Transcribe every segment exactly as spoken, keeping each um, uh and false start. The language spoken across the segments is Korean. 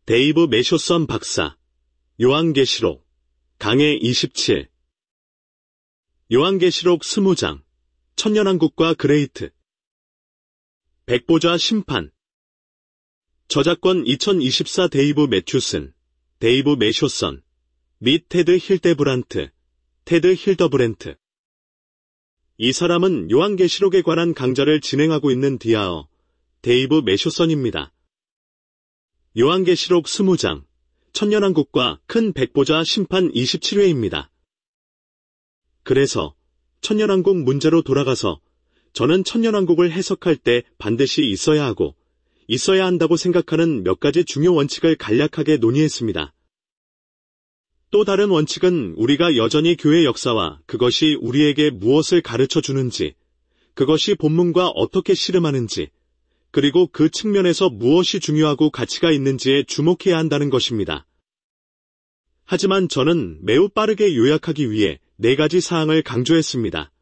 데이브 매쇼선 박사, 요한계시록, 강해 이십칠. 요한계시록 이십 장, 천년왕국과 그레이트. 백보좌 심판. 저작권 이천이십사 데이브 매튜슨, 데이브 매쇼선, 및 테드 힐데브란트, 테드 힐더브렌트. 이 사람은 요한계시록에 관한 강좌를 진행하고 있는 디아어, 데이브 매쇼선입니다. 요한계시록 이십 장, 천년왕국과 큰 백보좌 심판 이십칠 회입니다. 그래서 천년왕국 문제로 돌아가서 저는 천년왕국을 해석할 때 반드시 있어야 하고 있어야 한다고 생각하는 몇 가지 중요 원칙을 간략하게 논의했습니다. 또 다른 원칙은 우리가 여전히 교회 역사와 그것이 우리에게 무엇을 가르쳐 주는지, 그것이 본문과 어떻게 씨름하는지, 그리고 그 측면에서 무엇이 중요하고 가치가 있는지에 주목해야 한다는 것입니다. 하지만 저는 매우 빠르게 요약하기 위해 네 가지 사항을 강조했습니다.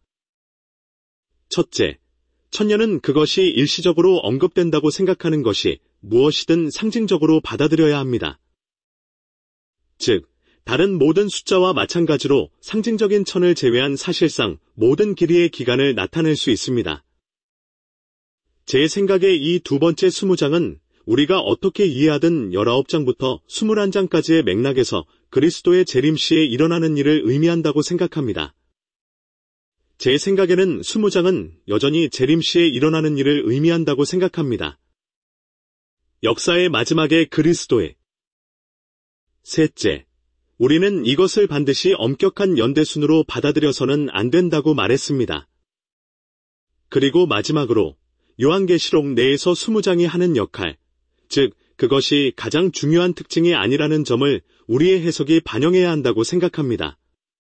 첫째, 천년은 그것이 일시적으로 언급된다고 생각하는 것이 무엇이든 상징적으로 받아들여야 합니다. 즉, 다른 모든 숫자와 마찬가지로 상징적인 천을 제외한 사실상 모든 길이의 기간을 나타낼 수 있습니다. 제 생각에 이 두 번째 이십 장은 우리가 어떻게 이해하든 십구 장부터 이십일 장까지의 맥락에서 그리스도의 재림 시에 일어나는 일을 의미한다고 생각합니다. 제 생각에는 이십 장은 여전히 재림 시에 일어나는 일을 의미한다고 생각합니다. 역사의 마지막에 그리스도의. 셋째, 우리는 이것을 반드시 엄격한 연대순으로 받아들여서는 안 된다고 말했습니다. 그리고 마지막으로 요한계시록 내에서 이십 장이 하는 역할, 즉 그것이 가장 중요한 특징이 아니라는 점을 우리의 해석이 반영해야 한다고 생각합니다.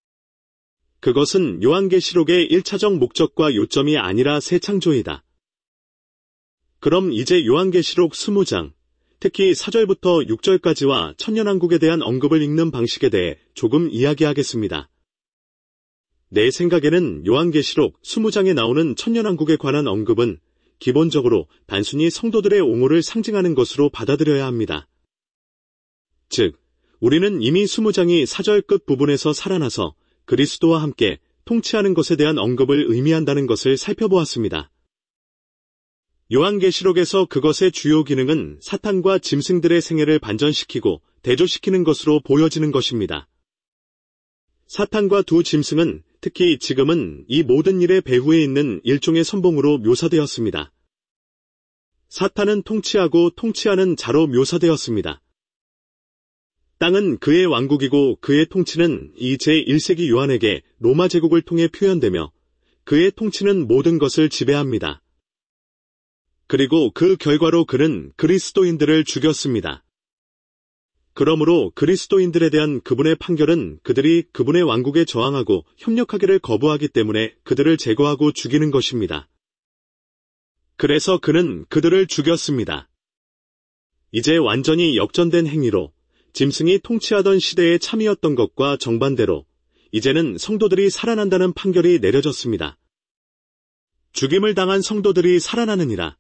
그것은 요한계시록의 일차적 목적과 요점이 아니라 새 창조이다. 그럼 이제 요한계시록 이십 장, 특히 사 절부터 육 절까지와 천년왕국에 대한 언급을 읽는 방식에 대해 조금 이야기하겠습니다. 내 생각에는 요한계시록 이십 장에 나오는 천년왕국에 관한 언급은 기본적으로 단순히 성도들의 옹호를 상징하는 것으로 받아들여야 합니다. 즉, 우리는 이미 이십 장이 사 절 끝 부분에서 살아나서 그리스도와 함께 통치하는 것에 대한 언급을 의미한다는 것을 살펴보았습니다. 요한계시록에서 그것의 주요 기능은 사탄과 짐승들의 생애를 반전시키고 대조시키는 것으로 보여지는 것입니다. 사탄과 두 짐승은 특히 지금은 이 모든 일의 배후에 있는 일종의 선봉으로 묘사되었습니다. 사탄은 통치하고 통치하는 자로 묘사되었습니다. 땅은 그의 왕국이고 그의 통치는 이 제일 세기 요한에게 로마 제국을 통해 표현되며 그의 통치는 모든 것을 지배합니다. 그리고 그 결과로 그는 그리스도인들을 죽였습니다. 그러므로 그리스도인들에 대한 그분의 판결은 그들이 그분의 왕국에 저항하고 협력하기를 거부하기 때문에 그들을 제거하고 죽이는 것입니다. 그래서 그는 그들을 죽였습니다. 이제 완전히 역전된 행위로 짐승이 통치하던 시대에 참이었던 것과 정반대로 이제는 성도들이 살아난다는 판결이 내려졌습니다. 죽임을 당한 성도들이 살아나느니라.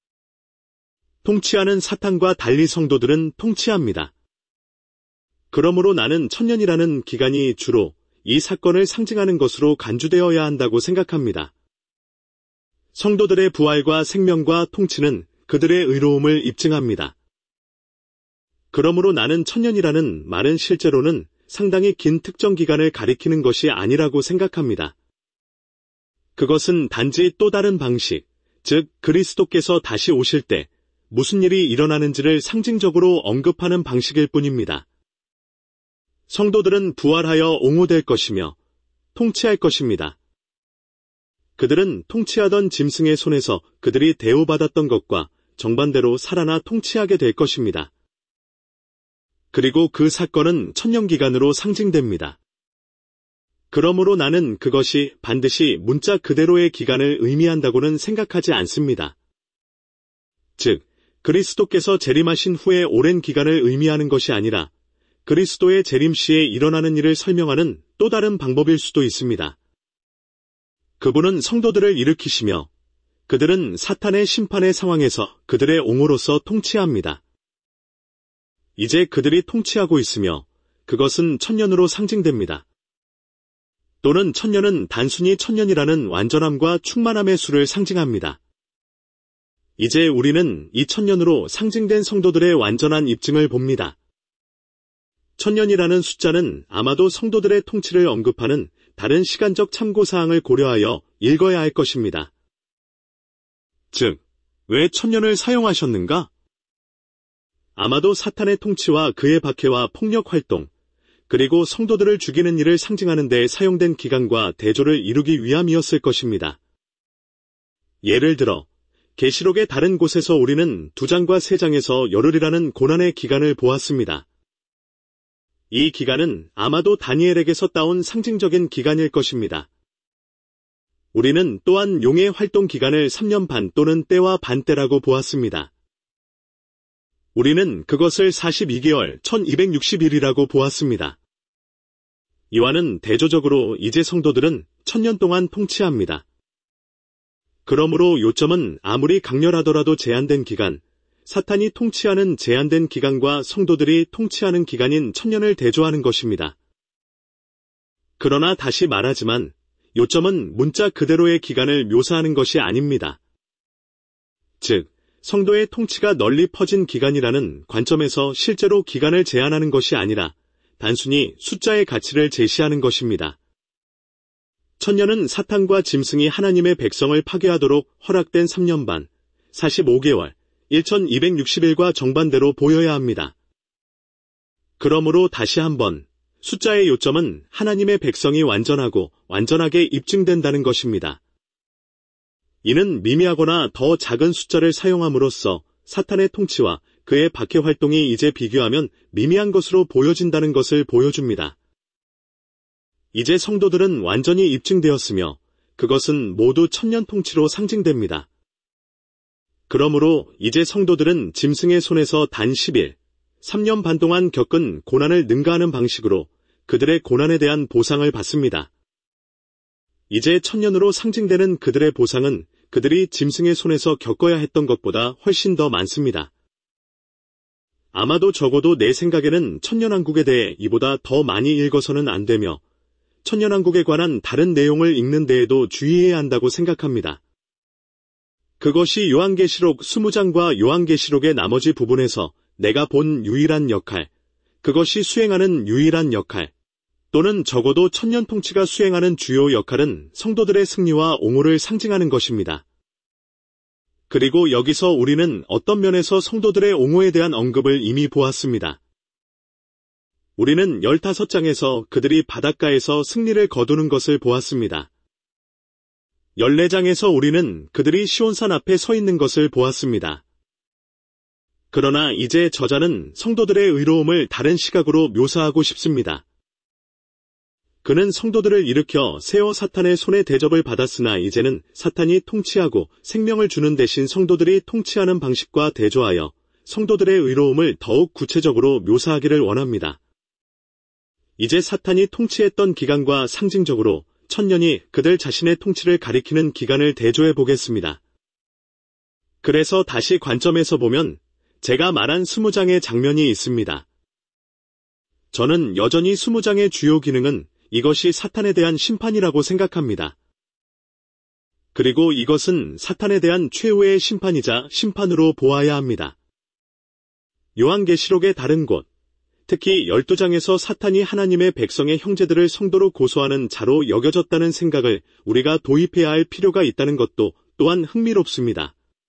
통치하는 사탄과 달리 성도들은 통치합니다. 그러므로 나는 천년이라는 기간이 주로 이 사건을 상징하는 것으로 간주되어야 한다고 생각합니다. 성도들의 부활과 생명과 통치는 그들의 의로움을 입증합니다. 그러므로 나는 천년이라는 말은 실제로는 상당히 긴 특정 기간을 가리키는 것이 아니라고 생각합니다. 그것은 단지 또 다른 방식, 즉 그리스도께서 다시 오실 때 무슨 일이 일어나는지를 상징적으로 언급하는 방식일 뿐입니다. 성도들은 부활하여 옹호될 것이며 통치할 것입니다. 그들은 통치하던 짐승의 손에서 그들이 대우받았던 것과 정반대로 살아나 통치하게 될 것입니다. 그리고 그 사건은 천년기간으로 상징됩니다. 그러므로 나는 그것이 반드시 문자 그대로의 기간을 의미한다고는 생각하지 않습니다. 즉, 그리스도께서 재림하신 후에 오랜 기간을 의미하는 것이 아니라 그리스도의 재림 시에 일어나는 일을 설명하는 또 다른 방법일 수도 있습니다. 그분은 성도들을 일으키시며 그들은 사탄의 심판의 상황에서 그들의 옹호로서 통치합니다. 이제 그들이 통치하고 있으며 그것은 천년으로 상징됩니다. 또는 천년은 단순히 천년이라는 완전함과 충만함의 수를 상징합니다. 이제 우리는 이 천년으로 상징된 성도들의 완전한 입증을 봅니다. 천년이라는 숫자는 아마도 성도들의 통치를 언급하는 다른 시간적 참고사항을 고려하여 읽어야 할 것입니다. 즉, 왜 천년을 사용하셨는가? 아마도 사탄의 통치와 그의 박해와 폭력 활동, 그리고 성도들을 죽이는 일을 상징하는 데 사용된 기간과 대조를 이루기 위함이었을 것입니다. 예를 들어, 계시록의 다른 곳에서 우리는 두 장과 세 장에서 열흘이라는 고난의 기간을 보았습니다. 이 기간은 아마도 다니엘에게서 따온 상징적인 기간일 것입니다. 우리는 또한 용의 활동 기간을 삼 년 반 또는 때와 반때라고 보았습니다. 우리는 그것을 사십이 개월 천이백육십 일이라고 보았습니다. 이와는 대조적으로 이제 성도들은 천년 동안 통치합니다. 그러므로 요점은 아무리 강렬하더라도 제한된 기간, 사탄이 통치하는 제한된 기간과 성도들이 통치하는 기간인 천년을 대조하는 것입니다. 그러나 다시 말하지만 요점은 문자 그대로의 기간을 묘사하는 것이 아닙니다. 즉, 성도의 통치가 널리 퍼진 기간이라는 관점에서 실제로 기간을 제한하는 것이 아니라 단순히 숫자의 가치를 제시하는 것입니다. 천년은 사탄과 짐승이 하나님의 백성을 파괴하도록 허락된 삼 년 반, 사십오 개월, 천이백육십 일과 정반대로 보여야 합니다. 그러므로 다시 한번 숫자의 요점은 하나님의 백성이 완전하고 완전하게 입증된다는 것입니다. 이는 미미하거나 더 작은 숫자를 사용함으로써 사탄의 통치와 그의 박해 활동이 이제 비교하면 미미한 것으로 보여진다는 것을 보여줍니다. 이제 성도들은 완전히 입증되었으며 그것은 모두 천년 통치로 상징됩니다. 그러므로 이제 성도들은 짐승의 손에서 단 십 일, 삼 년 반 동안 겪은 고난을 능가하는 방식으로 그들의 고난에 대한 보상을 받습니다. 이제 천년으로 상징되는 그들의 보상은 그들이 짐승의 손에서 겪어야 했던 것보다 훨씬 더 많습니다. 아마도 적어도 내 생각에는 천년왕국에 대해 이보다 더 많이 읽어서는 안 되며 천년왕국에 관한 다른 내용을 읽는 데에도 주의해야 한다고 생각합니다. 그것이 요한계시록 이십 장과 요한계시록의 나머지 부분에서 내가 본 유일한 역할, 그것이 수행하는 유일한 역할, 또는 적어도 천년 통치가 수행하는 주요 역할은 성도들의 승리와 옹호를 상징하는 것입니다. 그리고 여기서 우리는 어떤 면에서 성도들의 옹호에 대한 언급을 이미 보았습니다. 우리는 십오 장에서 그들이 바닷가에서 승리를 거두는 것을 보았습니다. 십사 장에서 우리는 그들이 시온산 앞에 서 있는 것을 보았습니다. 그러나 이제 저자는 성도들의 의로움을 다른 시각으로 묘사하고 싶습니다. 그는 성도들을 일으켜 세어 사탄의 손에 대접을 받았으나 이제는 사탄이 통치하고 생명을 주는 대신 성도들이 통치하는 방식과 대조하여 성도들의 의로움을 더욱 구체적으로 묘사하기를 원합니다. 이제 사탄이 통치했던 기간과 상징적으로 천년이 그들 자신의 통치를 가리키는 기간을 대조해 보겠습니다. 그래서 다시 관점에서 보면 제가 말한 이십 장의 장면이 있습니다. 저는 여전히 이십 장의 주요 기능은 이것이 사탄에 대한 심판이라고 생각합니다. 그리고 이것은 사탄에 대한 최후의 심판이자 심판으로 보아야 합니다. 요한계시록의 다른 곳, 특히 십이 장에서 사탄이 하나님의 백성의 형제들을 성도로 고소하는 자로 여겨졌다는 생각을 우리가 도입해야 할 필요가 있다는 것도 또한 흥미롭습니다.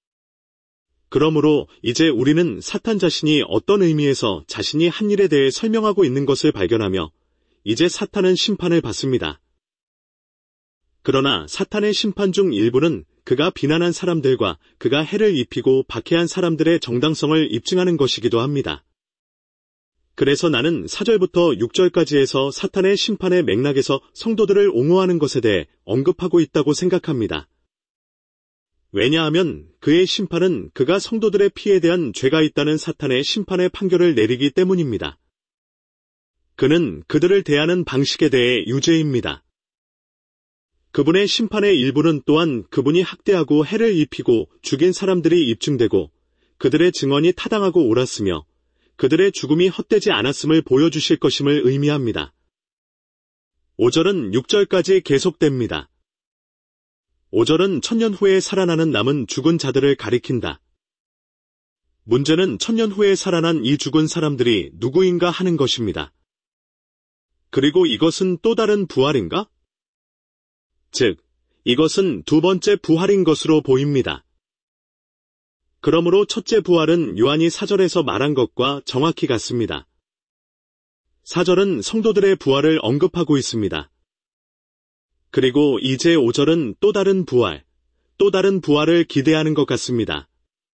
그러므로 이제 우리는 사탄 자신이 어떤 의미에서 자신이 한 일에 대해 설명하고 있는 것을 발견하며 이제 사탄은 심판을 받습니다. 그러나 사탄의 심판 중 일부는 그가 비난한 사람들과 그가 해를 입히고 박해한 사람들의 정당성을 입증하는 것이기도 합니다. 그래서 나는 사 절부터 육 절까지에서 사탄의 심판의 맥락에서 성도들을 옹호하는 것에 대해 언급하고 있다고 생각합니다. 왜냐하면 그의 심판은 그가 성도들의 피에 대한 죄가 있다는 사탄의 심판의 판결을 내리기 때문입니다. 그는 그들을 대하는 방식에 대해 유죄입니다. 그분의 심판의 일부는 또한 그분이 학대하고 해를 입히고 죽인 사람들이 입증되고 그들의 증언이 타당하고 옳았으며 그들의 죽음이 헛되지 않았음을 보여주실 것임을 의미합니다. 오 절은 육 절까지 계속됩니다. 오 절은 천년 후에 살아나는 남은 죽은 자들을 가리킨다. 문제는 천년 후에 살아난 이 죽은 사람들이 누구인가 하는 것입니다. 그리고 이것은 또 다른 부활인가? 즉, 이것은 두 번째 부활인 것으로 보입니다. 그러므로 첫째 부활은 요한이 사 절에서 말한 것과 정확히 같습니다. 사 절은 성도들의 부활을 언급하고 있습니다. 그리고 이제 오 절은 또 다른 부활, 또 다른 부활을 기대하는 것 같습니다.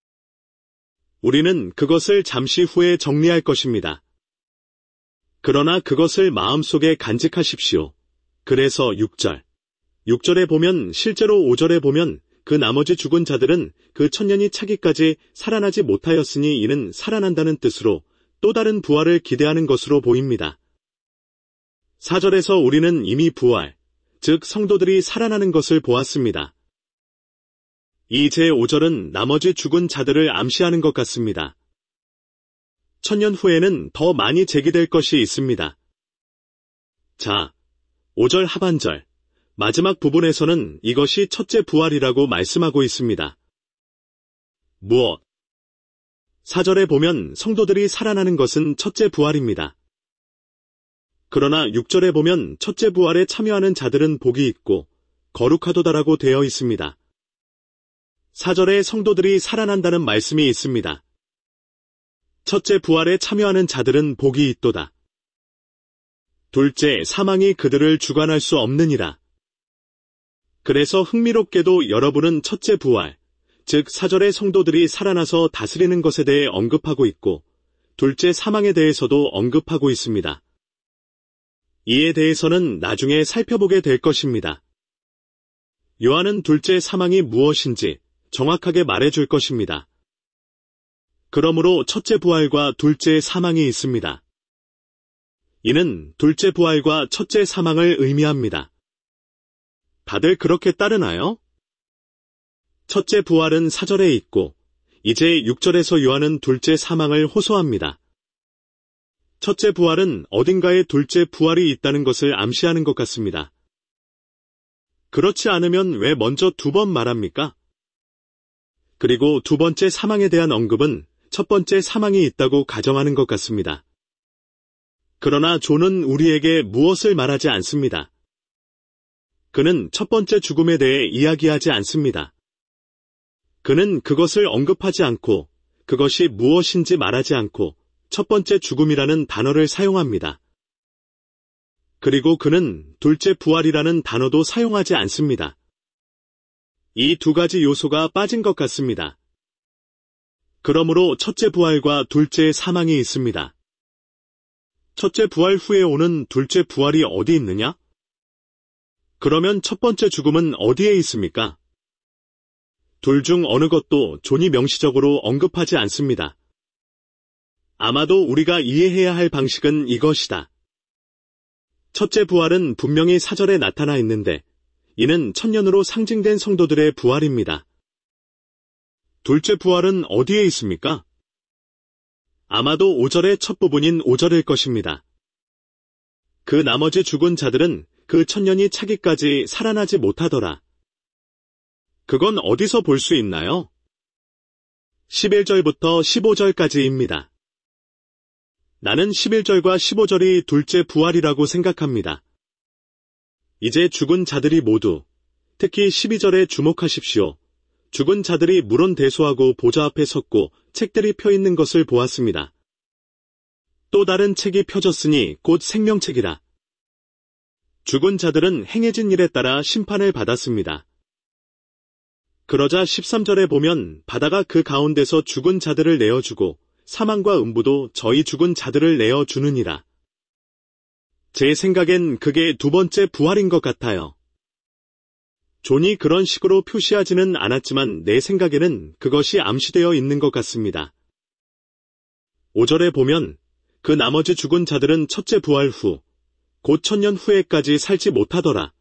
우리는 그것을 잠시 후에 정리할 것입니다. 그러나 그것을 마음속에 간직하십시오. 그래서 육 절. 육 절에 보면 실제로 오 절에 보면 그 나머지 죽은 자들은 그 천년이 차기까지 살아나지 못하였으니 이는 살아난다는 뜻으로 또 다른 부활을 기대하는 것으로 보입니다. 사 절에서 우리는 이미 부활, 즉 성도들이 살아나는 것을 보았습니다. 이제 오 절은 나머지 죽은 자들을 암시하는 것 같습니다. 천년 후에는 더 많이 제기될 것이 있습니다. 자, 오 절 하반절, 마지막 부분에서는 이것이 첫째 부활이라고 말씀하고 있습니다. 무엇? 사 절에 보면 성도들이 살아나는 것은 첫째 부활입니다. 그러나 육 절에 보면 첫째 부활에 참여하는 자들은 복이 있고 거룩하도다라고 되어 있습니다. 사 절에 성도들이 살아난다는 말씀이 있습니다. 첫째 부활에 참여하는 자들은 복이 있도다. 둘째, 사망이 그들을 주관할 수 없느니라. 그래서 흥미롭게도 여러분은 첫째 부활, 즉 사 절의 성도들이 살아나서 다스리는 것에 대해 언급하고 있고, 둘째 사망에 대해서도 언급하고 있습니다. 이에 대해서는 나중에 살펴보게 될 것입니다. 요한은 둘째 사망이 무엇인지 정확하게 말해줄 것입니다. 그러므로 첫째 부활과 둘째 사망이 있습니다. 이는 둘째 부활과 첫째 사망을 의미합니다. 다들 그렇게 따르나요? 첫째 부활은 사 절에 있고 이제 육 절에서 요한은 둘째 사망을 호소합니다. 첫째 부활은 어딘가에 둘째 부활이 있다는 것을 암시하는 것 같습니다. 그렇지 않으면 왜 먼저 두 번 말합니까? 그리고 두 번째 사망에 대한 언급은 첫 번째 사망이 있다고 가정하는 것 같습니다. 그러나 존은 우리에게 무엇을 말하지 않습니다. 그는 첫 번째 죽음에 대해 이야기하지 않습니다. 그는 그것을 언급하지 않고 그것이 무엇인지 말하지 않고 첫 번째 죽음이라는 단어를 사용합니다. 그리고 그는 둘째 부활이라는 단어도 사용하지 않습니다. 이 두 가지 요소가 빠진 것 같습니다. 그러므로 첫째 부활과 둘째 사망이 있습니다. 첫째 부활 후에 오는 둘째 부활이 어디 있느냐? 그러면 첫 번째 죽음은 어디에 있습니까? 둘 중 어느 것도 존이 명시적으로 언급하지 않습니다. 아마도 우리가 이해해야 할 방식은 이것이다. 첫째 부활은 분명히 사 절에 나타나 있는데 이는 천년으로 상징된 성도들의 부활입니다. 둘째 부활은 어디에 있습니까? 아마도 오 절의 첫 부분인 오 절일 것입니다. 그 나머지 죽은 자들은 그 천년이 차기까지 살아나지 못하더라. 그건 어디서 볼 수 있나요? 십일 절부터 십오 절까지입니다. 나는 십일 절과 십오 절이 둘째 부활이라고 생각합니다. 이제 죽은 자들이 모두, 특히 십이 절에 주목하십시오. 죽은 자들이 물론대소하고 보좌 앞에 섰고 책들이 펴 있는 것을 보았습니다. 또 다른 책이 펴졌으니 곧 생명책이라. 죽은 자들은 행해진 일에 따라 심판을 받았습니다. 그러자 십삼 절에 보면 바다가 그 가운데서 죽은 자들을 내어주고 사망과 음부도 저희 죽은 자들을 내어주느니라. 제 생각엔 그게 두 번째 부활인 것 같아요. 존이 그런 식으로 표시하지는 않았지만 내 생각에는 그것이 암시되어 있는 것 같습니다. 오 절에 보면 그 나머지 죽은 자들은 첫째 부활 후, 곧 천년 후에까지 살지 못하더라.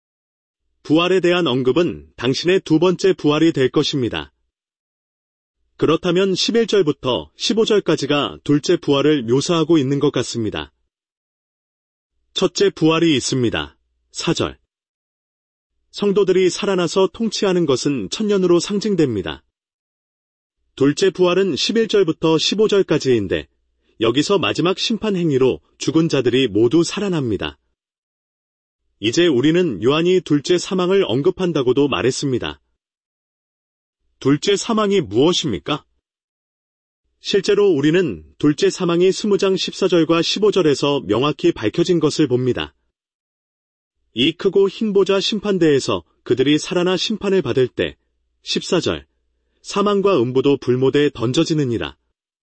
부활에 대한 언급은 당신의 두 번째 부활이 될 것입니다. 그렇다면 십일 절부터 십오 절까지가 둘째 부활을 묘사하고 있는 것 같습니다. 첫째 부활이 있습니다. 사 절. 성도들이 살아나서 통치하는 것은 천년으로 상징됩니다. 둘째 부활은 십일 절부터 십오 절까지인데 여기서 마지막 심판 행위로 죽은 자들이 모두 살아납니다. 이제 우리는 요한이 둘째 사망을 언급한다고도 말했습니다. 둘째 사망이 무엇입니까? 실제로 우리는 둘째 사망이 이십 장 십사 절과 십오 절에서 명확히 밝혀진 것을 봅니다. 이 크고 흰 보좌 심판대에서 그들이 살아나 심판을 받을 때 십사 절 사망과 음부도 불못에 던져지느니라.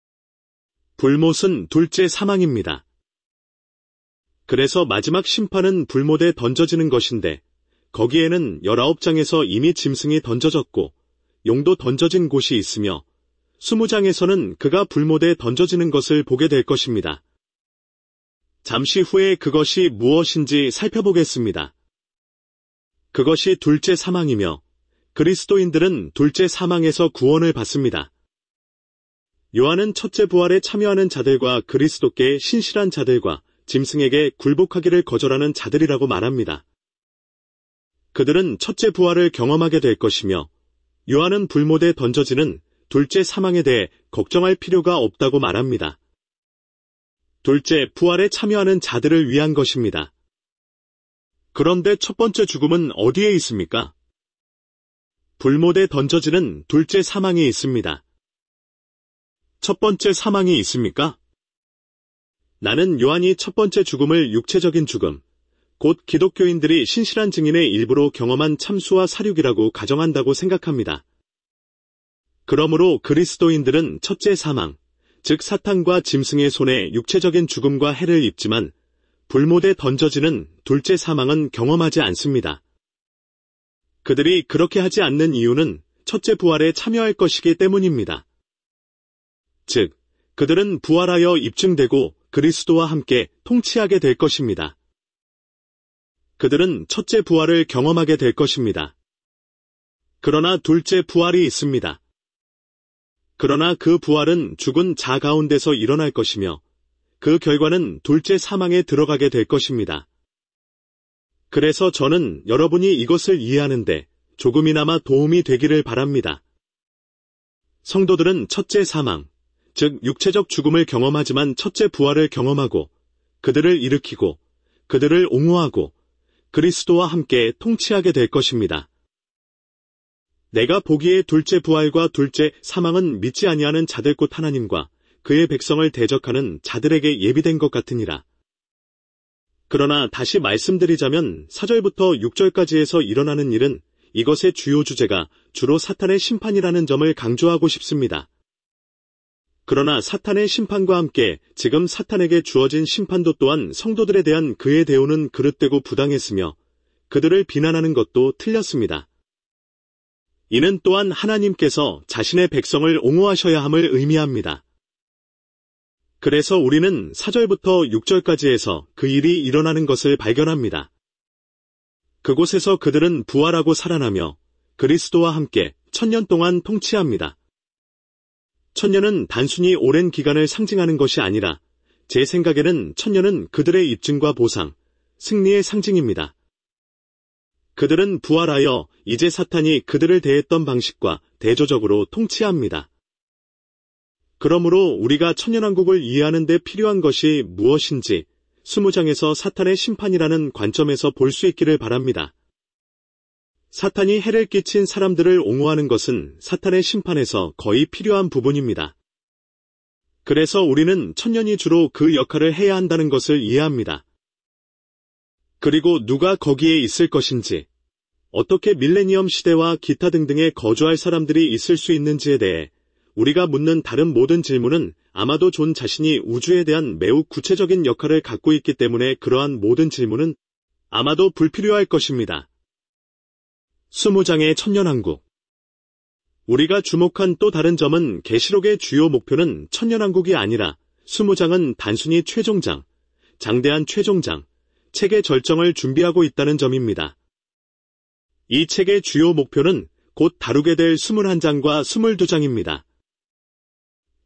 불못은 둘째 사망입니다. 그래서 마지막 심판은 불못에 던져지는 것인데 거기에는 열아홉 장에서 이미 짐승이 던져졌고 용도 던져진 곳이 있으며 이십 장에서는 그가 불못에 던져지는 것을 보게 될 것입니다. 잠시 후에 그것이 무엇인지 살펴보겠습니다. 그것이 둘째 사망이며 그리스도인들은 둘째 사망에서 구원을 받습니다. 요한은 첫째 부활에 참여하는 자들과 그리스도께 신실한 자들과 짐승에게 굴복하기를 거절하는 자들이라고 말합니다. 그들은 첫째 부활을 경험하게 될 것이며 요한은 불못에 던져지는 둘째 사망에 대해 걱정할 필요가 없다고 말합니다. 둘째 부활에 참여하는 자들을 위한 것입니다. 그런데 첫 번째 죽음은 어디에 있습니까? 불못에 던져지는 둘째 사망이 있습니다. 첫 번째 사망이 있습니까? 나는 요한이 첫 번째 죽음을 육체적인 죽음, 곧 기독교인들이 신실한 증인의 일부로 경험한 참수와 사륙이라고 가정한다고 생각합니다. 그러므로 그리스도인들은 첫째 사망, 즉 사탄과 짐승의 손에 육체적인 죽음과 해를 입지만 불못에 던져지는 둘째 사망은 경험하지 않습니다. 그들이 그렇게 하지 않는 이유는 첫째 부활에 참여할 것이기 때문입니다. 즉, 그들은 부활하여 입증되고 그리스도와 함께 통치하게 될 것입니다. 그들은 첫째 부활을 경험하게 될 것입니다. 그러나 둘째 부활이 있습니다. 그러나 그 부활은 죽은 자 가운데서 일어날 것이며 그 결과는 둘째 사망에 들어가게 될 것입니다. 그래서 저는 여러분이 이것을 이해하는데 조금이나마 도움이 되기를 바랍니다. 성도들은 첫째 사망, 즉 육체적 죽음을 경험하지만 첫째 부활을 경험하고 그들을 일으키고 그들을 옹호하고 그리스도와 함께 통치하게 될 것입니다. 내가 보기에 둘째 부활과 둘째 사망은 믿지 아니하는 자들 곧 하나님과 그의 백성을 대적하는 자들에게 예비된 것 같으니라. 그러나 다시 말씀드리자면 사 절부터 육 절까지에서 일어나는 일은 이것의 주요 주제가 주로 사탄의 심판이라는 점을 강조하고 싶습니다. 그러나 사탄의 심판과 함께 지금 사탄에게 주어진 심판도 또한 성도들에 대한 그의 대우는 그릇되고 부당했으며 그들을 비난하는 것도 틀렸습니다. 이는 또한 하나님께서 자신의 백성을 옹호하셔야 함을 의미합니다. 그래서 우리는 사 절부터 육 절까지에서 그 일이 일어나는 것을 발견합니다. 그곳에서 그들은 부활하고 살아나며 그리스도와 함께 천년 동안 통치합니다. 천년은 단순히 오랜 기간을 상징하는 것이 아니라 제 생각에는 천년은 그들의 입증과 보상, 승리의 상징입니다. 그들은 부활하여 이제 사탄이 그들을 대했던 방식과 대조적으로 통치합니다. 그러므로 우리가 천년왕국을 이해하는 데 필요한 것이 무엇인지 이십 장에서 사탄의 심판이라는 관점에서 볼 수 있기를 바랍니다. 사탄이 해를 끼친 사람들을 옹호하는 것은 사탄의 심판에서 거의 필요한 부분입니다. 그래서 우리는 천년이 주로 그 역할을 해야 한다는 것을 이해합니다. 그리고 누가 거기에 있을 것인지, 어떻게 밀레니엄 시대와 기타 등등에 거주할 사람들이 있을 수 있는지에 대해 우리가 묻는 다른 모든 질문은 아마도 존 자신이 우주에 대한 매우 구체적인 역할을 갖고 있기 때문에 그러한 모든 질문은 아마도 불필요할 것입니다. 이십 장의 천년왕국. 우리가 주목한 또 다른 점은 계시록의 주요 목표는 천년왕국이 아니라 이십 장은 단순히 최종장, 장대한 최종장, 책의 절정을 준비하고 있다는 점입니다. 이 책의 주요 목표는 곧 다루게 될 이십일 장과 이십이 장입니다.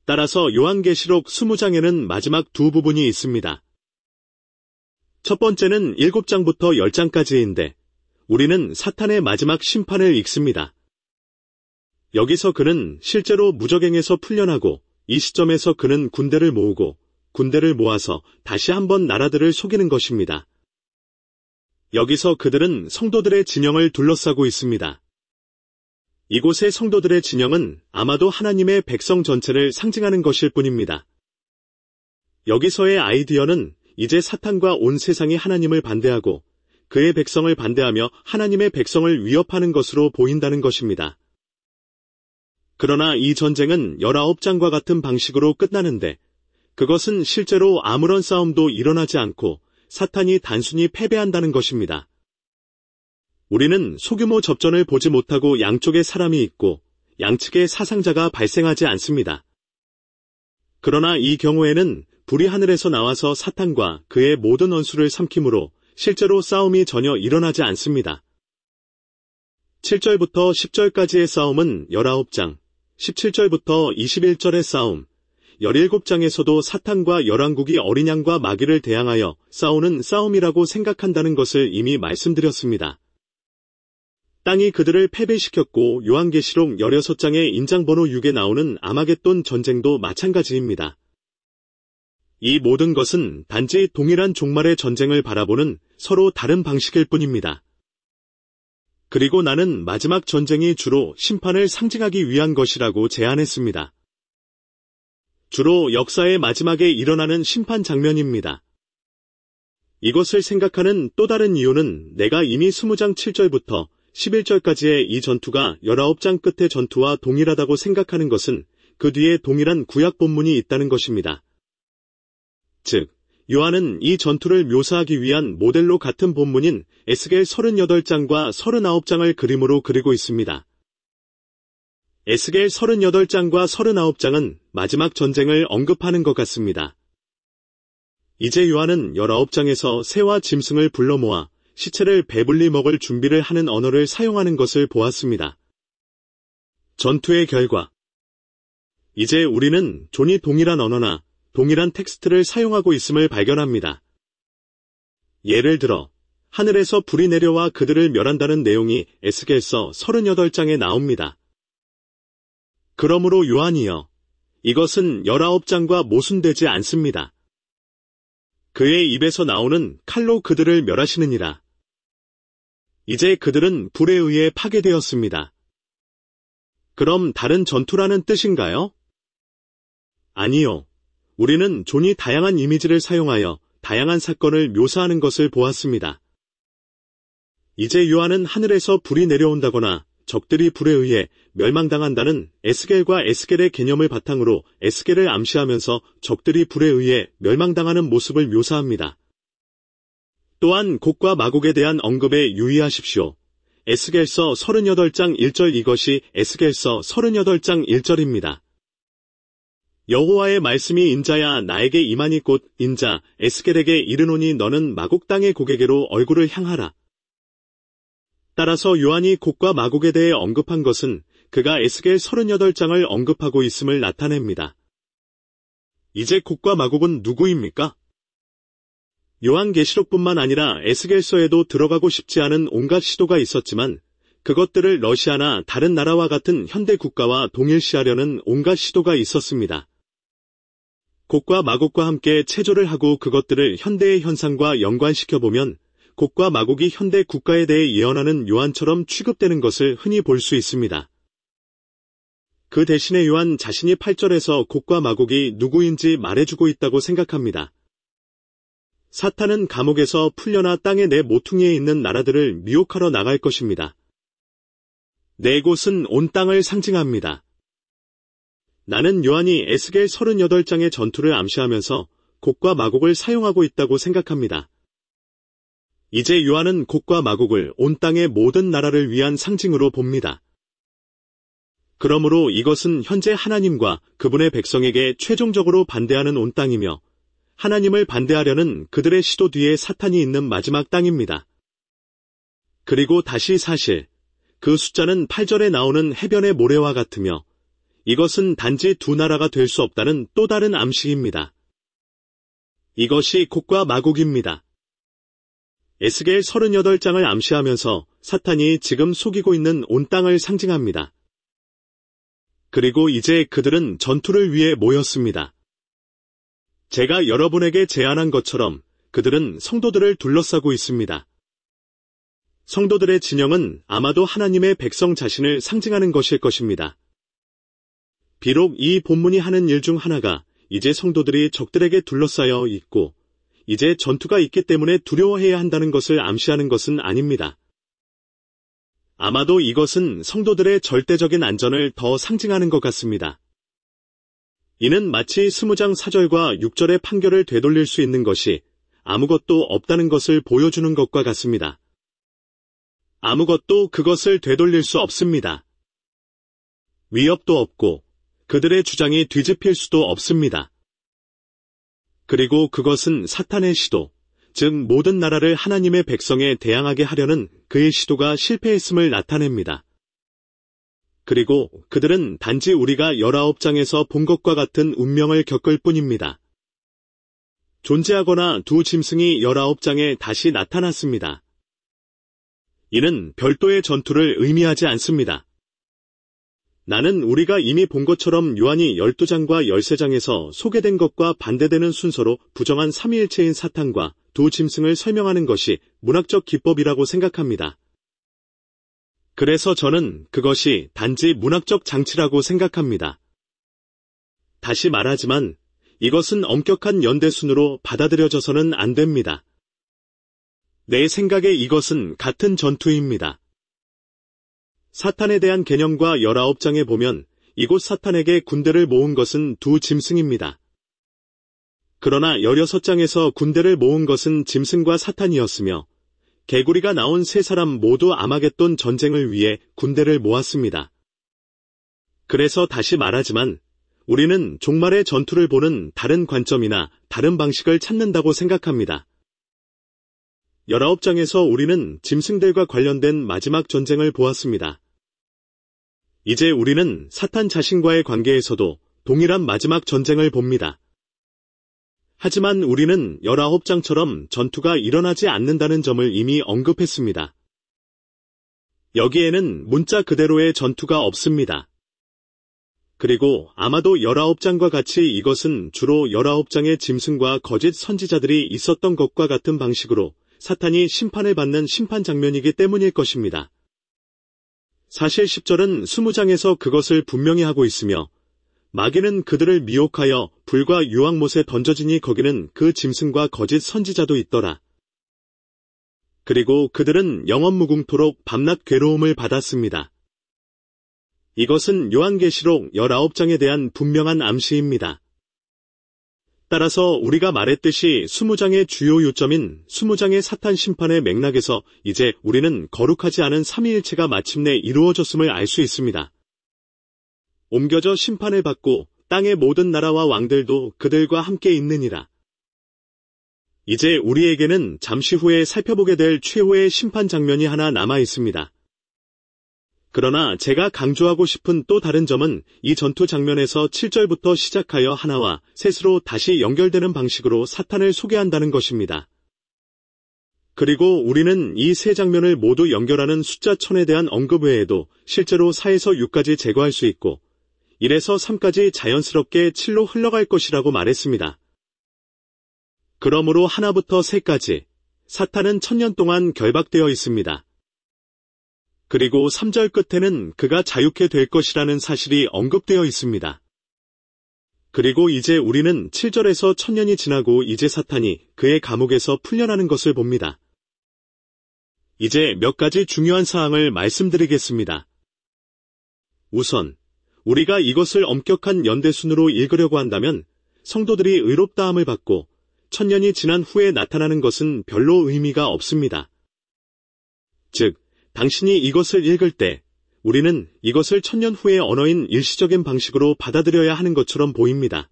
따라서 요한계시록 이십 장에는 마지막 두 부분이 있습니다. 첫 번째는 일곱 장부터 십 장까지인데 우리는 사탄의 마지막 심판을 읽습니다. 여기서 그는 실제로 무적행에서 풀려나고 이 시점에서 그는 군대를 모으고 군대를 모아서 다시 한번 나라들을 속이는 것입니다. 여기서 그들은 성도들의 진영을 둘러싸고 있습니다. 이곳의 성도들의 진영은 아마도 하나님의 백성 전체를 상징하는 것일 뿐입니다. 여기서의 아이디어는 이제 사탄과 온 세상이 하나님을 반대하고 그의 백성을 반대하며 하나님의 백성을 위협하는 것으로 보인다는 것입니다. 그러나 이 전쟁은 열아홉 장과 같은 방식으로 끝나는데 그것은 실제로 아무런 싸움도 일어나지 않고 사탄이 단순히 패배한다는 것입니다. 우리는 소규모 접전을 보지 못하고 양쪽에 사람이 있고 양측에 사상자가 발생하지 않습니다. 그러나 이 경우에는 불이 하늘에서 나와서 사탄과 그의 모든 원수를 삼키므로 실제로 싸움이 전혀 일어나지 않습니다. 칠 절부터 십 절까지의 싸움은 열아홉 장, 십칠 절부터 이십일 절의 싸움, 열일곱 장에서도 사탄과 열왕국이 어린 양과 마귀를 대항하여 싸우는 싸움이라고 생각한다는 것을 이미 말씀드렸습니다. 땅이 그들을 패배시켰고 요한계시록 십육 장의 인장번호 육에 나오는 아마겟돈 전쟁도 마찬가지입니다. 이 모든 것은 단지 동일한 종말의 전쟁을 바라보는 서로 다른 방식일 뿐입니다. 그리고 나는 마지막 전쟁이 주로 심판을 상징하기 위한 것이라고 제안했습니다. 주로 역사의 마지막에 일어나는 심판 장면입니다. 이것을 생각하는 또 다른 이유는 내가 이미 이십 장 칠 절부터 십일 절까지의 이 전투가 열아홉 장 끝의 전투와 동일하다고 생각하는 것은 그 뒤에 동일한 구약 본문이 있다는 것입니다. 즉, 요한은 이 전투를 묘사하기 위한 모델로 같은 본문인 에스겔 삼십팔 장과 삼십구 장을 그림으로 그리고 있습니다. 에스겔 삼십팔 장과 삼십구 장은 마지막 전쟁을 언급하는 것 같습니다. 이제 요한은 열아홉 장에서 새와 짐승을 불러 모아 시체를 배불리 먹을 준비를 하는 언어를 사용하는 것을 보았습니다. 전투의 결과. 이제 우리는 존이 동일한 언어나 동일한 텍스트를 사용하고 있음을 발견합니다. 예를 들어 하늘에서 불이 내려와 그들을 멸한다는 내용이 에스겔서 삼십팔 장에 나옵니다. 그러므로 요한이여, 이것은 열아홉 장과 모순되지 않습니다. 그의 입에서 나오는 칼로 그들을 멸하시느니라. 이제 그들은 불에 의해 파괴되었습니다. 그럼 다른 전투라는 뜻인가요? 아니요. 우리는 존이 다양한 이미지를 사용하여 다양한 사건을 묘사하는 것을 보았습니다. 이제 요한은 하늘에서 불이 내려온다거나 적들이 불에 의해 멸망당한다는 에스겔과 에스겔의 개념을 바탕으로 에스겔을 암시하면서 적들이 불에 의해 멸망당하는 모습을 묘사합니다. 또한 곡과 마곡에 대한 언급에 유의하십시오. 에스겔서 삼십팔 장 일 절 이것이 에스겔서 삼십팔 장 일 절입니다. 여호와의 말씀이 인자야 나에게 임하니 곧 인자 에스겔에게 이르노니 너는 마곡 땅의 고개계로 얼굴을 향하라. 따라서 요한이 곡과 마곡에 대해 언급한 것은 그가 에스겔 삼십팔 장을 언급하고 있음을 나타냅니다. 이제 곡과 마곡은 누구입니까? 요한계시록뿐만 아니라 에스겔서에도 들어가고 싶지 않은 온갖 시도가 있었지만 그것들을 러시아나 다른 나라와 같은 현대 국가와 동일시하려는 온갖 시도가 있었습니다. 곡과 마곡과 함께 체조를 하고 그것들을 현대의 현상과 연관시켜보면 곡과 마곡이 현대 국가에 대해 예언하는 요한처럼 취급되는 것을 흔히 볼 수 있습니다. 그 대신에 요한 자신이 팔 절에서 곡과 마곡이 누구인지 말해주고 있다고 생각합니다. 사탄은 감옥에서 풀려나 땅의 네 모퉁이에 있는 나라들을 미혹하러 나갈 것입니다. 네 곳은 온 땅을 상징합니다. 나는 요한이 에스겔 삼십팔 장의 전투를 암시하면서 곡과 마곡을 사용하고 있다고 생각합니다. 이제 요한은 곡과 마곡을 온 땅의 모든 나라를 위한 상징으로 봅니다. 그러므로 이것은 현재 하나님과 그분의 백성에게 최종적으로 반대하는 온 땅이며 하나님을 반대하려는 그들의 시도 뒤에 사탄이 있는 마지막 땅입니다. 그리고 다시 사실, 그 숫자는 팔 절에 나오는 해변의 모래와 같으며 이것은 단지 두 나라가 될 수 없다는 또 다른 암시입니다. 이것이 곡과 마곡입니다. 에스겔 서른여덟 장을 암시하면서 사탄이 지금 속이고 있는 온 땅을 상징합니다. 그리고 이제 그들은 전투를 위해 모였습니다. 제가 여러분에게 제안한 것처럼 그들은 성도들을 둘러싸고 있습니다. 성도들의 진영은 아마도 하나님의 백성 자신을 상징하는 것일 것입니다. 비록 이 본문이 하는 일 중 하나가 이제 성도들이 적들에게 둘러싸여 있고 이제 전투가 있기 때문에 두려워해야 한다는 것을 암시하는 것은 아닙니다. 아마도 이것은 성도들의 절대적인 안전을 더 상징하는 것 같습니다. 이는 마치 스무 장 사 절과 육 절의 판결을 되돌릴 수 있는 것이 아무것도 없다는 것을 보여주는 것과 같습니다. 아무것도 그것을 되돌릴 수 없습니다. 위협도 없고 그들의 주장이 뒤집힐 수도 없습니다. 그리고 그것은 사탄의 시도, 즉 모든 나라를 하나님의 백성에 대항하게 하려는 그의 시도가 실패했음을 나타냅니다. 그리고 그들은 단지 우리가 열아홉 장에서 본 것과 같은 운명을 겪을 뿐입니다. 존재하거나 두 짐승이 열아홉 장에 다시 나타났습니다. 이는 별도의 전투를 의미하지 않습니다. 나는 우리가 이미 본 것처럼 요한이 열두 장과 열세 장에서 소개된 것과 반대되는 순서로 부정한 삼위일체인 사탄과 두 짐승을 설명하는 것이 문학적 기법이라고 생각합니다. 그래서 저는 그것이 단지 문학적 장치라고 생각합니다. 다시 말하지만 이것은 엄격한 연대순으로 받아들여져서는 안 됩니다. 내 생각에 이것은 같은 전투입니다. 사탄에 대한 개념과 열아홉 장에 보면 이곳 사탄에게 군대를 모은 것은 두 짐승입니다. 그러나 열여섯 장에서 군대를 모은 것은 짐승과 사탄이었으며 개구리가 나온 세 사람 모두 아마겟돈 전쟁을 위해 군대를 모았습니다. 그래서 다시 말하지만 우리는 종말의 전투를 보는 다른 관점이나 다른 방식을 찾는다고 생각합니다. 열아홉 장에서 우리는 짐승들과 관련된 마지막 전쟁을 보았습니다. 이제 우리는 사탄 자신과의 관계에서도 동일한 마지막 전쟁을 봅니다. 하지만 우리는 열아홉 장처럼 전투가 일어나지 않는다는 점을 이미 언급했습니다. 여기에는 문자 그대로의 전투가 없습니다. 그리고 아마도 열아홉 장과 같이 이것은 주로 열아홉 장의 짐승과 거짓 선지자들이 있었던 것과 같은 방식으로 사탄이 심판을 받는 심판 장면이기 때문일 것입니다. 사실 십 절은 이십 장에서 그것을 분명히 하고 있으며 마귀는 그들을 미혹하여 불과 유황못에 던져지니 거기는 그 짐승과 거짓 선지자도 있더라. 그리고 그들은 영원무궁토록 밤낮 괴로움을 받았습니다. 이것은 요한계시록 열아홉 장에 대한 분명한 암시입니다. 따라서 우리가 말했듯이 이십 장의 주요 요점인 이십 장의 사탄 심판의 맥락에서 이제 우리는 거룩하지 않은 삼위일체가 마침내 이루어졌음을 알 수 있습니다. 옮겨져 심판을 받고 땅의 모든 나라와 왕들도 그들과 함께 있느니라. 이제 우리에게는 잠시 후에 살펴보게 될 최후의 심판 장면이 하나 남아 있습니다. 그러나 제가 강조하고 싶은 또 다른 점은 이 전투 장면에서 칠 절부터 시작하여 하나와 셋으로 다시 연결되는 방식으로 사탄을 소개한다는 것입니다. 그리고 우리는 이 세 장면을 모두 연결하는 숫자 천에 대한 언급 외에도 실제로 사에서 육까지 제거할 수 있고 일에서 삼까지 자연스럽게 칠로 흘러갈 것이라고 말했습니다. 그러므로 하나부터 세까지 사탄은 천년 동안 결박되어 있습니다. 그리고 삼 절 끝에는 그가 자유케 될 것이라는 사실이 언급되어 있습니다. 그리고 이제 우리는 칠 절에서 천년이 지나고 이제 사탄이 그의 감옥에서 풀려나는 것을 봅니다. 이제 몇 가지 중요한 사항을 말씀드리겠습니다. 우선 우리가 이것을 엄격한 연대순으로 읽으려고 한다면 성도들이 의롭다함을 받고 천년이 지난 후에 나타나는 것은 별로 의미가 없습니다. 즉, 당신이 이것을 읽을 때 우리는 이것을 천년 후의 언어인 일시적인 방식으로 받아들여야 하는 것처럼 보입니다.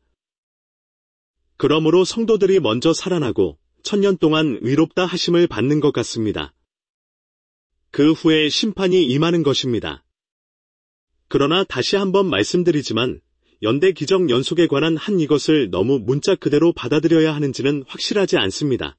그러므로 성도들이 먼저 살아나고 천년 동안 의롭다 하심을 받는 것 같습니다. 그 후에 심판이 임하는 것입니다. 그러나 다시 한번 말씀드리지만 연대 기적 연속에 관한 한 이것을 너무 문자 그대로 받아들여야 하는지는 확실하지 않습니다.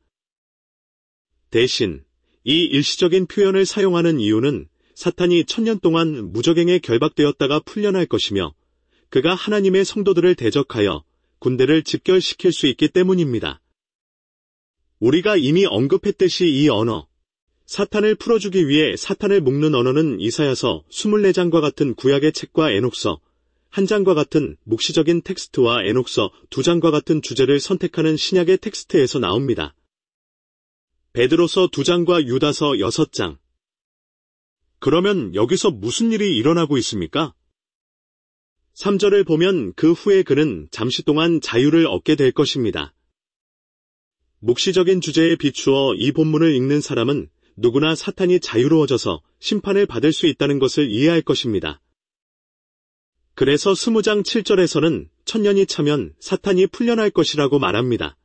대신 이 일시적인 표현을 사용하는 이유는 사탄이 천년 동안 무적행에 결박되었다가 풀려날 것이며 그가 하나님의 성도들을 대적하여 군대를 집결시킬 수 있기 때문입니다. 우리가 이미 언급했듯이 이 언어, 사탄을 풀어주기 위해 사탄을 묶는 언어는 이사야서 이십사 장과 같은 구약의 책과 에녹서 한 장과 같은 묵시적인 텍스트와 에녹서 두 장과 같은 주제를 선택하는 신약의 텍스트에서 나옵니다. 베드로서 두 장과 유다서 여섯 장. 그러면 여기서 무슨 일이 일어나고 있습니까? 삼 절을 보면 그 후에 그는 잠시 동안 자유를 얻게 될 것입니다. 묵시적인 주제에 비추어 이 본문을 읽는 사람은 누구나 사탄이 자유로워져서 심판을 받을 수 있다는 것을 이해할 것입니다. 그래서 이십 장 칠 절에서는 천년이 차면 사탄이 풀려날 것이라고 말합니다.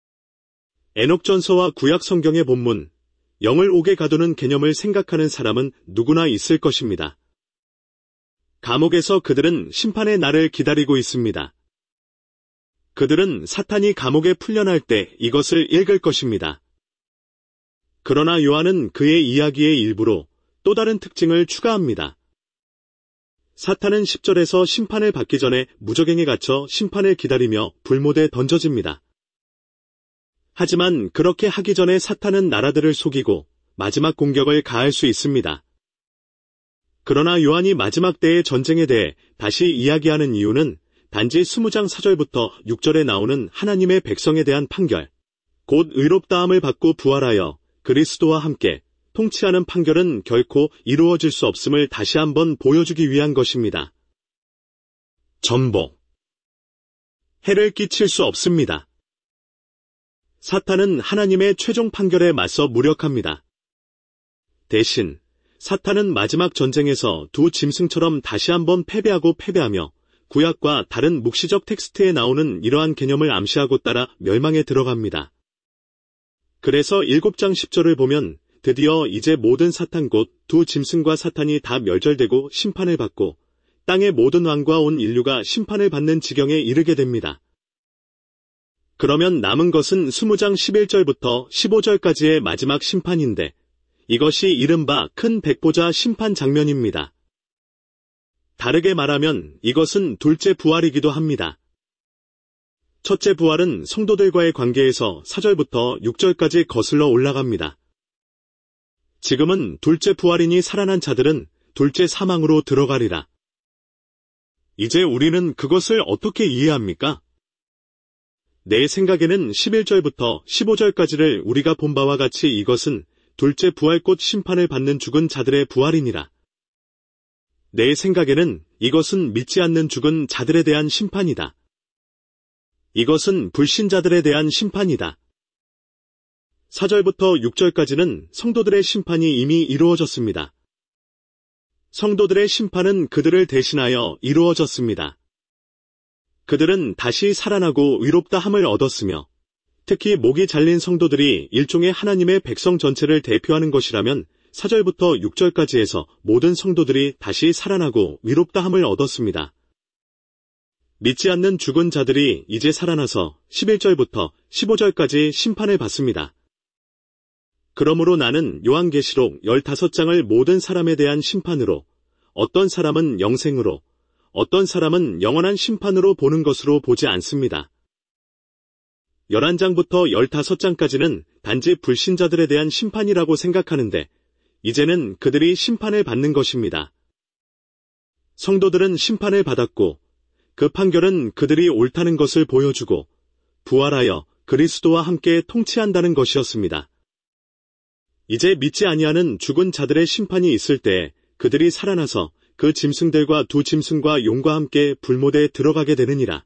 에녹전서와 구약 성경의 본문, 영을 옥에 가두는 개념을 생각하는 사람은 누구나 있을 것입니다. 감옥에서 그들은 심판의 날을 기다리고 있습니다. 그들은 사탄이 감옥에 풀려날 때 이것을 읽을 것입니다. 그러나 요한은 그의 이야기의 일부로 또 다른 특징을 추가합니다. 사탄은 십 절에서 심판을 받기 전에 무적행에 갇혀 심판을 기다리며 불못에 던져집니다. 하지만 그렇게 하기 전에 사탄은 나라들을 속이고 마지막 공격을 가할 수 있습니다. 그러나 요한이 마지막 때의 전쟁에 대해 다시 이야기하는 이유는 단지 이십 장 사 절부터 육 절에 나오는 하나님의 백성에 대한 판결, 곧 의롭다함을 받고 부활하여 그리스도와 함께 통치하는 판결은 결코 이루어질 수 없음을 다시 한번 보여주기 위한 것입니다. 전복. 해를 끼칠 수 없습니다. 사탄은 하나님의 최종 판결에 맞서 무력합니다. 대신 사탄은 마지막 전쟁에서 두 짐승처럼 다시 한번 패배하고 패배하며 구약과 다른 묵시적 텍스트에 나오는 이러한 개념을 암시하고 따라 멸망에 들어갑니다. 그래서 일곱 장 십 절을 보면 드디어 이제 모든 사탄 곧 두 짐승과 사탄이 다 멸절되고 심판을 받고 땅의 모든 왕과 온 인류가 심판을 받는 지경에 이르게 됩니다. 그러면 남은 것은 이십 장 십일 절부터 십오 절까지의 마지막 심판인데 이것이 이른바 큰 백보자 심판 장면입니다. 다르게 말하면 이것은 둘째 부활이기도 합니다. 첫째 부활은 성도들과의 관계에서 사 절부터 육 절까지 거슬러 올라갑니다. 지금은 둘째 부활이니 살아난 자들은 둘째 사망으로 들어가리라. 이제 우리는 그것을 어떻게 이해합니까? 내 생각에는 십일 절부터 십오 절까지를 우리가 본 바와 같이 이것은 둘째 부활 곧 심판을 받는 죽은 자들의 부활이니라. 내 생각에는 이것은 믿지 않는 죽은 자들에 대한 심판이다. 이것은 불신자들에 대한 심판이다. 사 절부터 육 절까지는 성도들의 심판이 이미 이루어졌습니다. 성도들의 심판은 그들을 대신하여 이루어졌습니다. 그들은 다시 살아나고 의롭다 함을 얻었으며 특히 목이 잘린 성도들이 일종의 하나님의 백성 전체를 대표하는 것이라면 사 절부터 육 절까지 해서 모든 성도들이 다시 살아나고 위롭다 함을 얻었습니다. 믿지 않는 죽은 자들이 이제 살아나서 십일 절부터 십오 절까지 심판을 받습니다. 그러므로 나는 요한계시록 십오 장을 모든 사람에 대한 심판으로, 어떤 사람은 영생으로, 어떤 사람은 영원한 심판으로 보는 것으로 보지 않습니다. 열한 장부터 십오 장까지는 단지 불신자들에 대한 심판이라고 생각하는데 이제는 그들이 심판을 받는 것입니다. 성도들은 심판을 받았고 그 판결은 그들이 옳다는 것을 보여주고 부활하여 그리스도와 함께 통치한다는 것이었습니다. 이제 믿지 아니하는 죽은 자들의 심판이 있을 때 그들이 살아나서 그 짐승들과 두 짐승과 용과 함께 불못에 들어가게 되느니라.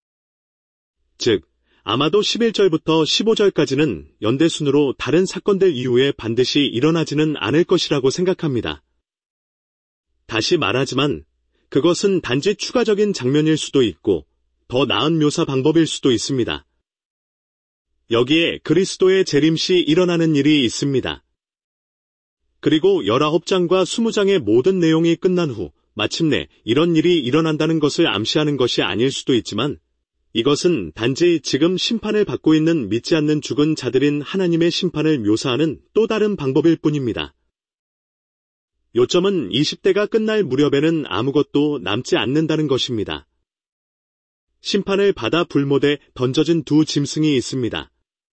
즉 아마도 십일 절부터 십오 절까지는 연대순으로 다른 사건들 이후에 반드시 일어나지는 않을 것이라고 생각합니다. 다시 말하지만 그것은 단지 추가적인 장면일 수도 있고 더 나은 묘사 방법일 수도 있습니다. 여기에 그리스도의 재림 시 일어나는 일이 있습니다. 그리고 십구 장과 이십 장의 모든 내용이 끝난 후 마침내 이런 일이 일어난다는 것을 암시하는 것이 아닐 수도 있지만 이것은 단지 지금 심판을 받고 있는 믿지 않는 죽은 자들인 하나님의 심판을 묘사하는 또 다른 방법일 뿐입니다. 요점은 이십 대가 끝날 무렵에는 아무것도 남지 않는다는 것입니다. 심판을 받아 불못에 던져진 두 짐승이 있습니다.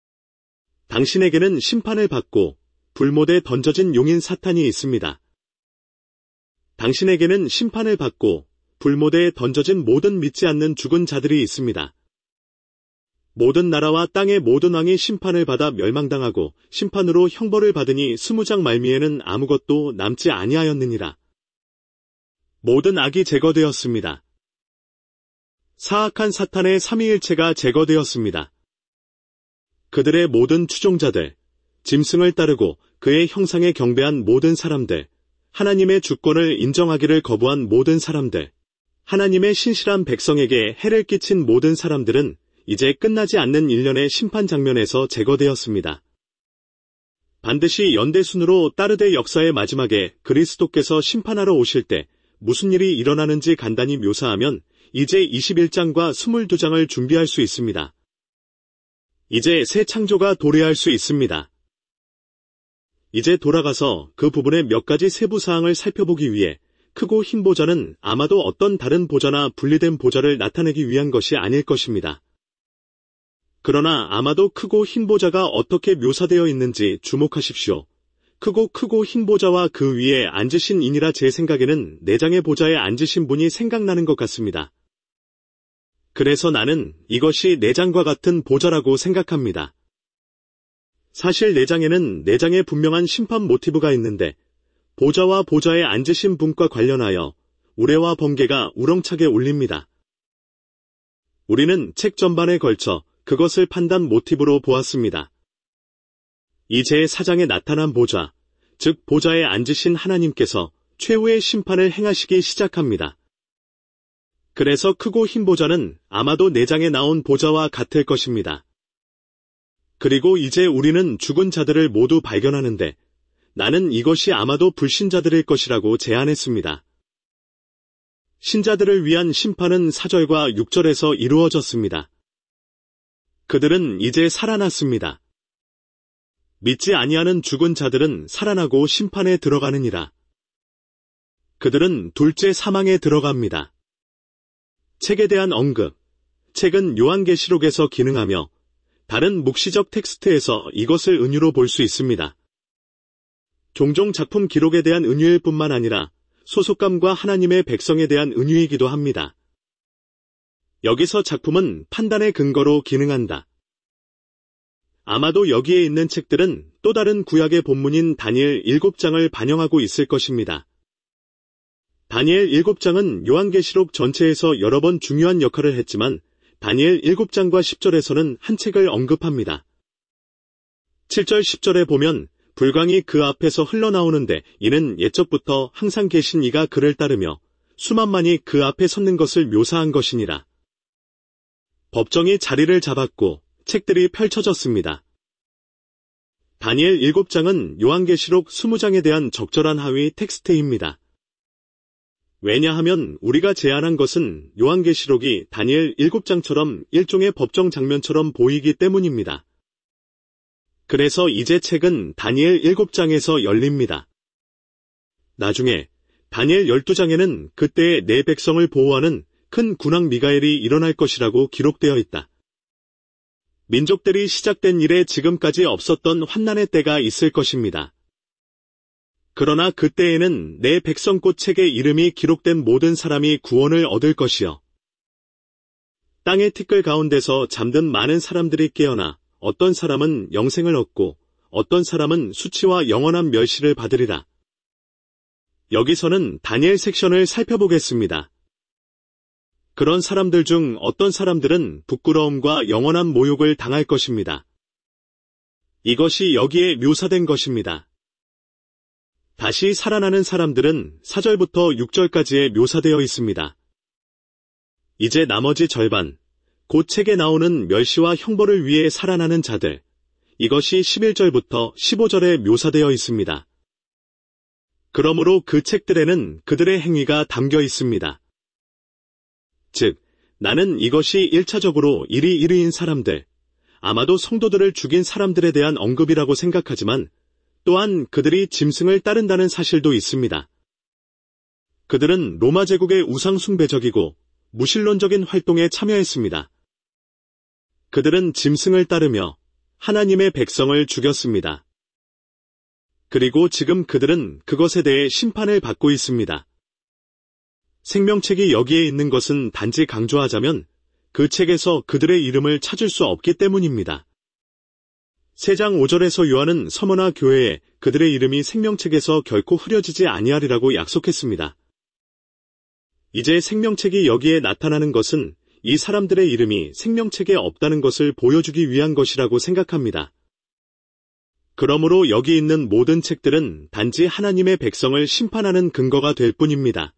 당신에게는 심판을 받고 불못에 던져진 용인 사탄이 있습니다. 당신에게는 심판을 받고 불못에 던져진 모든 믿지 않는 죽은 자들이 있습니다. 모든 나라와 땅의 모든 왕이 심판을 받아 멸망당하고 심판으로 형벌을 받으니 스무 장 말미에는 아무것도 남지 아니하였느니라. 모든 악이 제거되었습니다. 사악한 사탄의 삼위일체가 제거되었습니다. 그들의 모든 추종자들, 짐승을 따르고 그의 형상에 경배한 모든 사람들, 하나님의 주권을 인정하기를 거부한 모든 사람들, 하나님의 신실한 백성에게 해를 끼친 모든 사람들은 이제 끝나지 않는 일련의 심판 장면에서 제거되었습니다. 반드시 연대순으로 따르대 역사의 마지막에 그리스도께서 심판하러 오실 때 무슨 일이 일어나는지 간단히 묘사하면 이제 이십일 장과 이십이 장을 준비할 수 있습니다. 이제 새 창조가 도래할 수 있습니다. 이제 돌아가서 그 부분의 몇 가지 세부 사항을 살펴보기 위해 크고 흰 보좌는 아마도 어떤 다른 보좌나 분리된 보좌를 나타내기 위한 것이 아닐 것입니다. 그러나 아마도 크고 흰 보좌가 어떻게 묘사되어 있는지 주목하십시오. 크고 크고 흰 보좌와 그 위에 앉으신 이니라 제 생각에는 네 장의 보좌에 앉으신 분이 생각나는 것 같습니다. 그래서 나는 이것이 네 장과 같은 보좌라고 생각합니다. 사실 네 장에는 네 장의 분명한 심판 모티브가 있는데 보좌와 보좌에 앉으신 분과 관련하여 우레와 번개가 우렁차게 울립니다. 우리는 책 전반에 걸쳐 그것을 판단 모티브로 보았습니다. 이 제사 장에 나타난 보좌, 즉 보좌에 앉으신 하나님께서 최후의 심판을 행하시기 시작합니다. 그래서 크고 흰 보좌는 아마도 네 장에 나온 보좌와 같을 것입니다. 그리고 이제 우리는 죽은 자들을 모두 발견하는데 나는 이것이 아마도 불신자들일 것이라고 제안했습니다. 신자들을 위한 심판은 사 절과 육 절에서 이루어졌습니다. 그들은 이제 살아났습니다. 믿지 아니하는 죽은 자들은 살아나고 심판에 들어가느니라. 그들은 둘째 사망에 들어갑니다. 책에 대한 언급, 책은 요한계시록에서 기능하며 다른 묵시적 텍스트에서 이것을 은유로 볼 수 있습니다. 종종 작품 기록에 대한 은유일 뿐만 아니라 소속감과 하나님의 백성에 대한 은유이기도 합니다. 여기서 작품은 판단의 근거로 기능한다. 아마도 여기에 있는 책들은 또 다른 구약의 본문인 다니엘 일곱 장을 반영하고 있을 것입니다. 다니엘 일곱 장은 요한계시록 전체에서 여러 번 중요한 역할을 했지만 다니엘 일곱 장과 십 절에서는 한 책을 언급합니다. 칠 절 십 절에 보면 불광이 그 앞에서 흘러나오는데 이는 옛적부터 항상 계신 이가 그를 따르며 수만만이 그 앞에 섰는 것을 묘사한 것이니라. 법정이 자리를 잡았고 책들이 펼쳐졌습니다. 다니엘 일곱 장은 요한계시록 이십 장에 대한 적절한 하위 텍스트입니다. 왜냐하면 우리가 제안한 것은 요한계시록이 다니엘 일곱 장처럼 일종의 법정 장면처럼 보이기 때문입니다. 그래서 이제 책은 다니엘 일곱 장에서 열립니다. 나중에 다니엘 열두 장에는 그때의 내 백성을 보호하는 큰 군왕 미가엘이 일어날 것이라고 기록되어 있다. 민족들이 시작된 이래 지금까지 없었던 환난의 때가 있을 것입니다. 그러나 그때에는 내 백성꽃 책의 이름이 기록된 모든 사람이 구원을 얻을 것이요. 땅의 티끌 가운데서 잠든 많은 사람들이 깨어나 어떤 사람은 영생을 얻고 어떤 사람은 수치와 영원한 멸시를 받으리라. 여기서는 다니엘 섹션을 살펴보겠습니다. 그런 사람들 중 어떤 사람들은 부끄러움과 영원한 모욕을 당할 것입니다. 이것이 여기에 묘사된 것입니다. 다시 살아나는 사람들은 사 절부터 육 절까지에 묘사되어 있습니다. 이제 나머지 절반, 곧 책에 나오는 멸시와 형벌을 위해 살아나는 자들, 이것이 십일 절부터 십오 절에 묘사되어 있습니다. 그러므로 그 책들에는 그들의 행위가 담겨 있습니다. 즉, 나는 이것이 일차적으로 이리이리인 사람들, 아마도 성도들을 죽인 사람들에 대한 언급이라고 생각하지만 또한 그들이 짐승을 따른다는 사실도 있습니다. 그들은 로마 제국의 우상숭배적이고 무신론적인 활동에 참여했습니다. 그들은 짐승을 따르며 하나님의 백성을 죽였습니다. 그리고 지금 그들은 그것에 대해 심판을 받고 있습니다. 생명책이 여기에 있는 것은 단지 강조하자면 그 책에서 그들의 이름을 찾을 수 없기 때문입니다. 세 장 오 절에서 요한은 서머나 교회에 그들의 이름이 생명책에서 결코 흐려지지 아니하리라고 약속했습니다. 이제 생명책이 여기에 나타나는 것은 이 사람들의 이름이 생명책에 없다는 것을 보여주기 위한 것이라고 생각합니다. 그러므로 여기 있는 모든 책들은 단지 하나님의 백성을 심판하는 근거가 될 뿐입니다.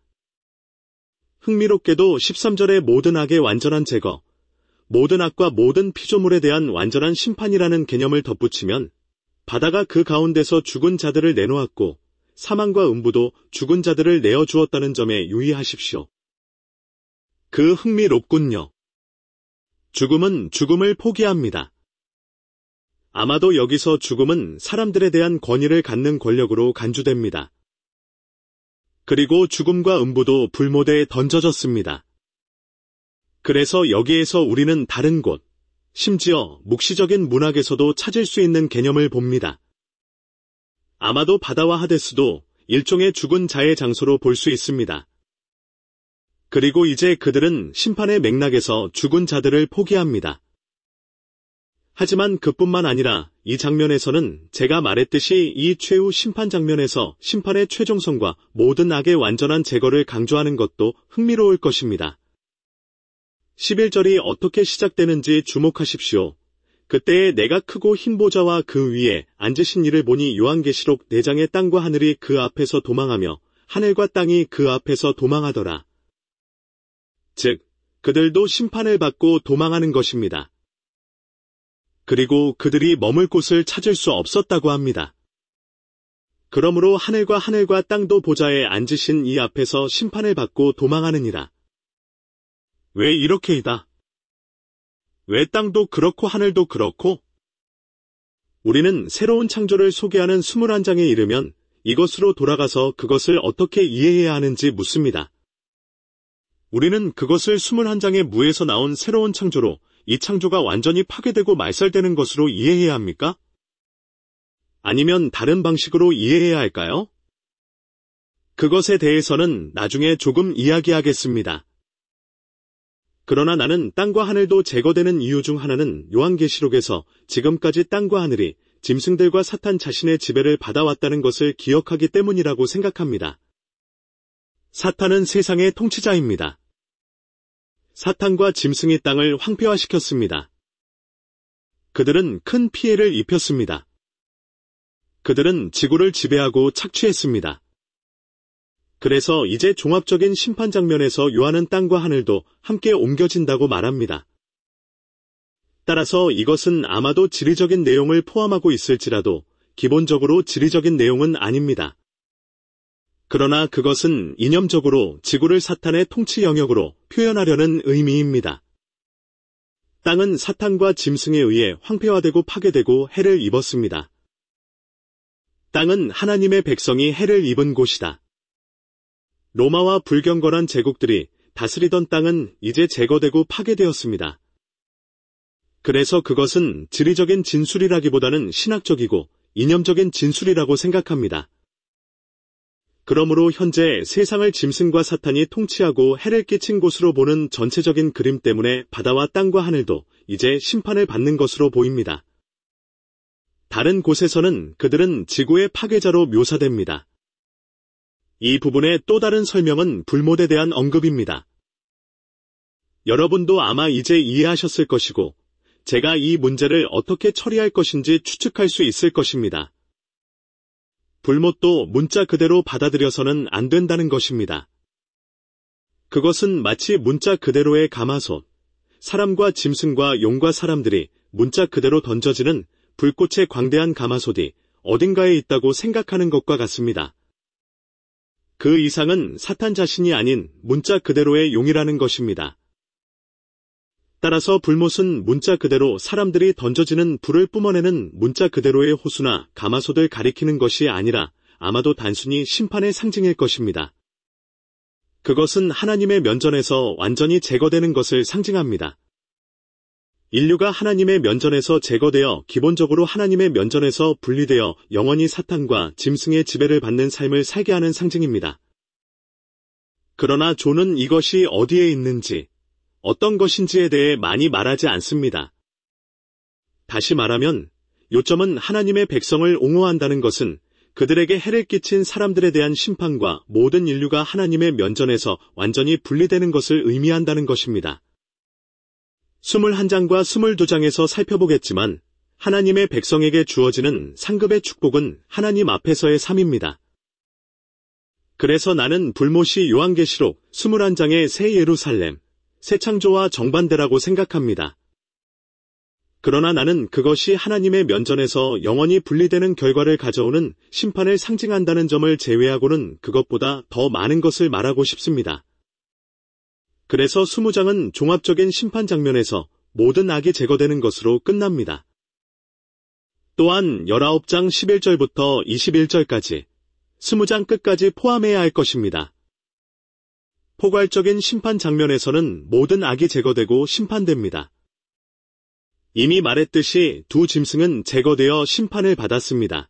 흥미롭게도 십삼 절의 모든 악의 완전한 제거, 모든 악과 모든 피조물에 대한 완전한 심판이라는 개념을 덧붙이면 바다가 그 가운데서 죽은 자들을 내놓았고 사망과 음부도 죽은 자들을 내어주었다는 점에 유의하십시오. 그 흥미롭군요. 죽음은 죽음을 포기합니다. 아마도 여기서 죽음은 사람들에 대한 권위를 갖는 권력으로 간주됩니다. 그리고 죽음과 음부도 불모대에 던져졌습니다. 그래서 여기에서 우리는 다른 곳, 심지어 묵시적인 문학에서도 찾을 수 있는 개념을 봅니다. 아마도 바다와 하데스도 일종의 죽은 자의 장소로 볼 수 있습니다. 그리고 이제 그들은 심판의 맥락에서 죽은 자들을 포기합니다. 하지만 그뿐만 아니라 이 장면에서는 제가 말했듯이 이 최후 심판 장면에서 심판의 최종성과 모든 악의 완전한 제거를 강조하는 것도 흥미로울 것입니다. 십일 절이 어떻게 시작되는지 주목하십시오. 그때에 내가 크고 흰 보좌와 그 위에 앉으신 이를 보니 요한계시록 네 장의 땅과 하늘이 그 앞에서 도망하며 하늘과 땅이 그 앞에서 도망하더라. 즉, 그들도 심판을 받고 도망하는 것입니다. 그리고 그들이 머물 곳을 찾을 수 없었다고 합니다. 그러므로 하늘과 하늘과 땅도 보좌에 앉으신 이 앞에서 심판을 받고 도망하느니라. 왜 이렇게이다? 왜 땅도 그렇고 하늘도 그렇고? 우리는 새로운 창조를 소개하는 이십일 장에 이르면 이것으로 돌아가서 그것을 어떻게 이해해야 하는지 묻습니다. 우리는 그것을 이십일 장의 무에서 나온 새로운 창조로 이 창조가 완전히 파괴되고 말살되는 것으로 이해해야 합니까? 아니면 다른 방식으로 이해해야 할까요? 그것에 대해서는 나중에 조금 이야기하겠습니다. 그러나 나는 땅과 하늘도 제거되는 이유 중 하나는 요한계시록에서 지금까지 땅과 하늘이 짐승들과 사탄 자신의 지배를 받아왔다는 것을 기억하기 때문이라고 생각합니다. 사탄은 세상의 통치자입니다. 사탄과 짐승이 땅을 황폐화시켰습니다. 그들은 큰 피해를 입혔습니다. 그들은 지구를 지배하고 착취했습니다. 그래서 이제 종합적인 심판 장면에서 요한은 땅과 하늘도 함께 옮겨진다고 말합니다. 따라서 이것은 아마도 지리적인 내용을 포함하고 있을지라도 기본적으로 지리적인 내용은 아닙니다. 그러나 그것은 이념적으로 지구를 사탄의 통치 영역으로 표현하려는 의미입니다. 땅은 사탄과 짐승에 의해 황폐화되고 파괴되고 해를 입었습니다. 땅은 하나님의 백성이 해를 입은 곳이다. 로마와 불경건한 제국들이 다스리던 땅은 이제 제거되고 파괴되었습니다. 그래서 그것은 지리적인 진술이라기보다는 신학적이고 이념적인 진술이라고 생각합니다. 그러므로 현재 세상을 짐승과 사탄이 통치하고 해를 끼친 곳으로 보는 전체적인 그림 때문에 바다와 땅과 하늘도 이제 심판을 받는 것으로 보입니다. 다른 곳에서는 그들은 지구의 파괴자로 묘사됩니다. 이 부분의 또 다른 설명은 불못에 대한 언급입니다. 여러분도 아마 이제 이해하셨을 것이고 제가 이 문제를 어떻게 처리할 것인지 추측할 수 있을 것입니다. 불못도 문자 그대로 받아들여서는 안 된다는 것입니다. 그것은 마치 문자 그대로의 가마솥, 사람과 짐승과 용과 사람들이 문자 그대로 던져지는 불꽃의 광대한 가마솥이 어딘가에 있다고 생각하는 것과 같습니다. 그 이상은 사탄 자신이 아닌 문자 그대로의 용이라는 것입니다. 따라서 불못은 문자 그대로 사람들이 던져지는 불을 뿜어내는 문자 그대로의 호수나 가마솥을 가리키는 것이 아니라 아마도 단순히 심판의 상징일 것입니다. 그것은 하나님의 면전에서 완전히 제거되는 것을 상징합니다. 인류가 하나님의 면전에서 제거되어 기본적으로 하나님의 면전에서 분리되어 영원히 사탄과 짐승의 지배를 받는 삶을 살게 하는 상징입니다. 그러나 존은 이것이 어디에 있는지, 어떤 것인지에 대해 많이 말하지 않습니다. 다시 말하면 요점은 하나님의 백성을 옹호한다는 것은 그들에게 해를 끼친 사람들에 대한 심판과 모든 인류가 하나님의 면전에서 완전히 분리되는 것을 의미한다는 것입니다. 스물한 장과 스물두 장에서 살펴보겠지만 하나님의 백성에게 주어지는 상급의 축복은 하나님 앞에서의 삶입니다. 그래서 나는 불못이 요한계시록 스물한 장의 새 예루살렘, 새 창조와 정반대라고 생각합니다. 그러나 나는 그것이 하나님의 면전에서 영원히 분리되는 결과를 가져오는 심판을 상징한다는 점을 제외하고는 그것보다 더 많은 것을 말하고 싶습니다. 그래서 스무 장은 종합적인 심판 장면에서 모든 악이 제거되는 것으로 끝납니다. 또한 열아홉 장 십일 절부터 이십일 절까지 스무 장 끝까지 포함해야 할 것입니다. 포괄적인 심판 장면에서는 모든 악이 제거되고 심판됩니다. 이미 말했듯이 두 짐승은 제거되어 심판을 받았습니다.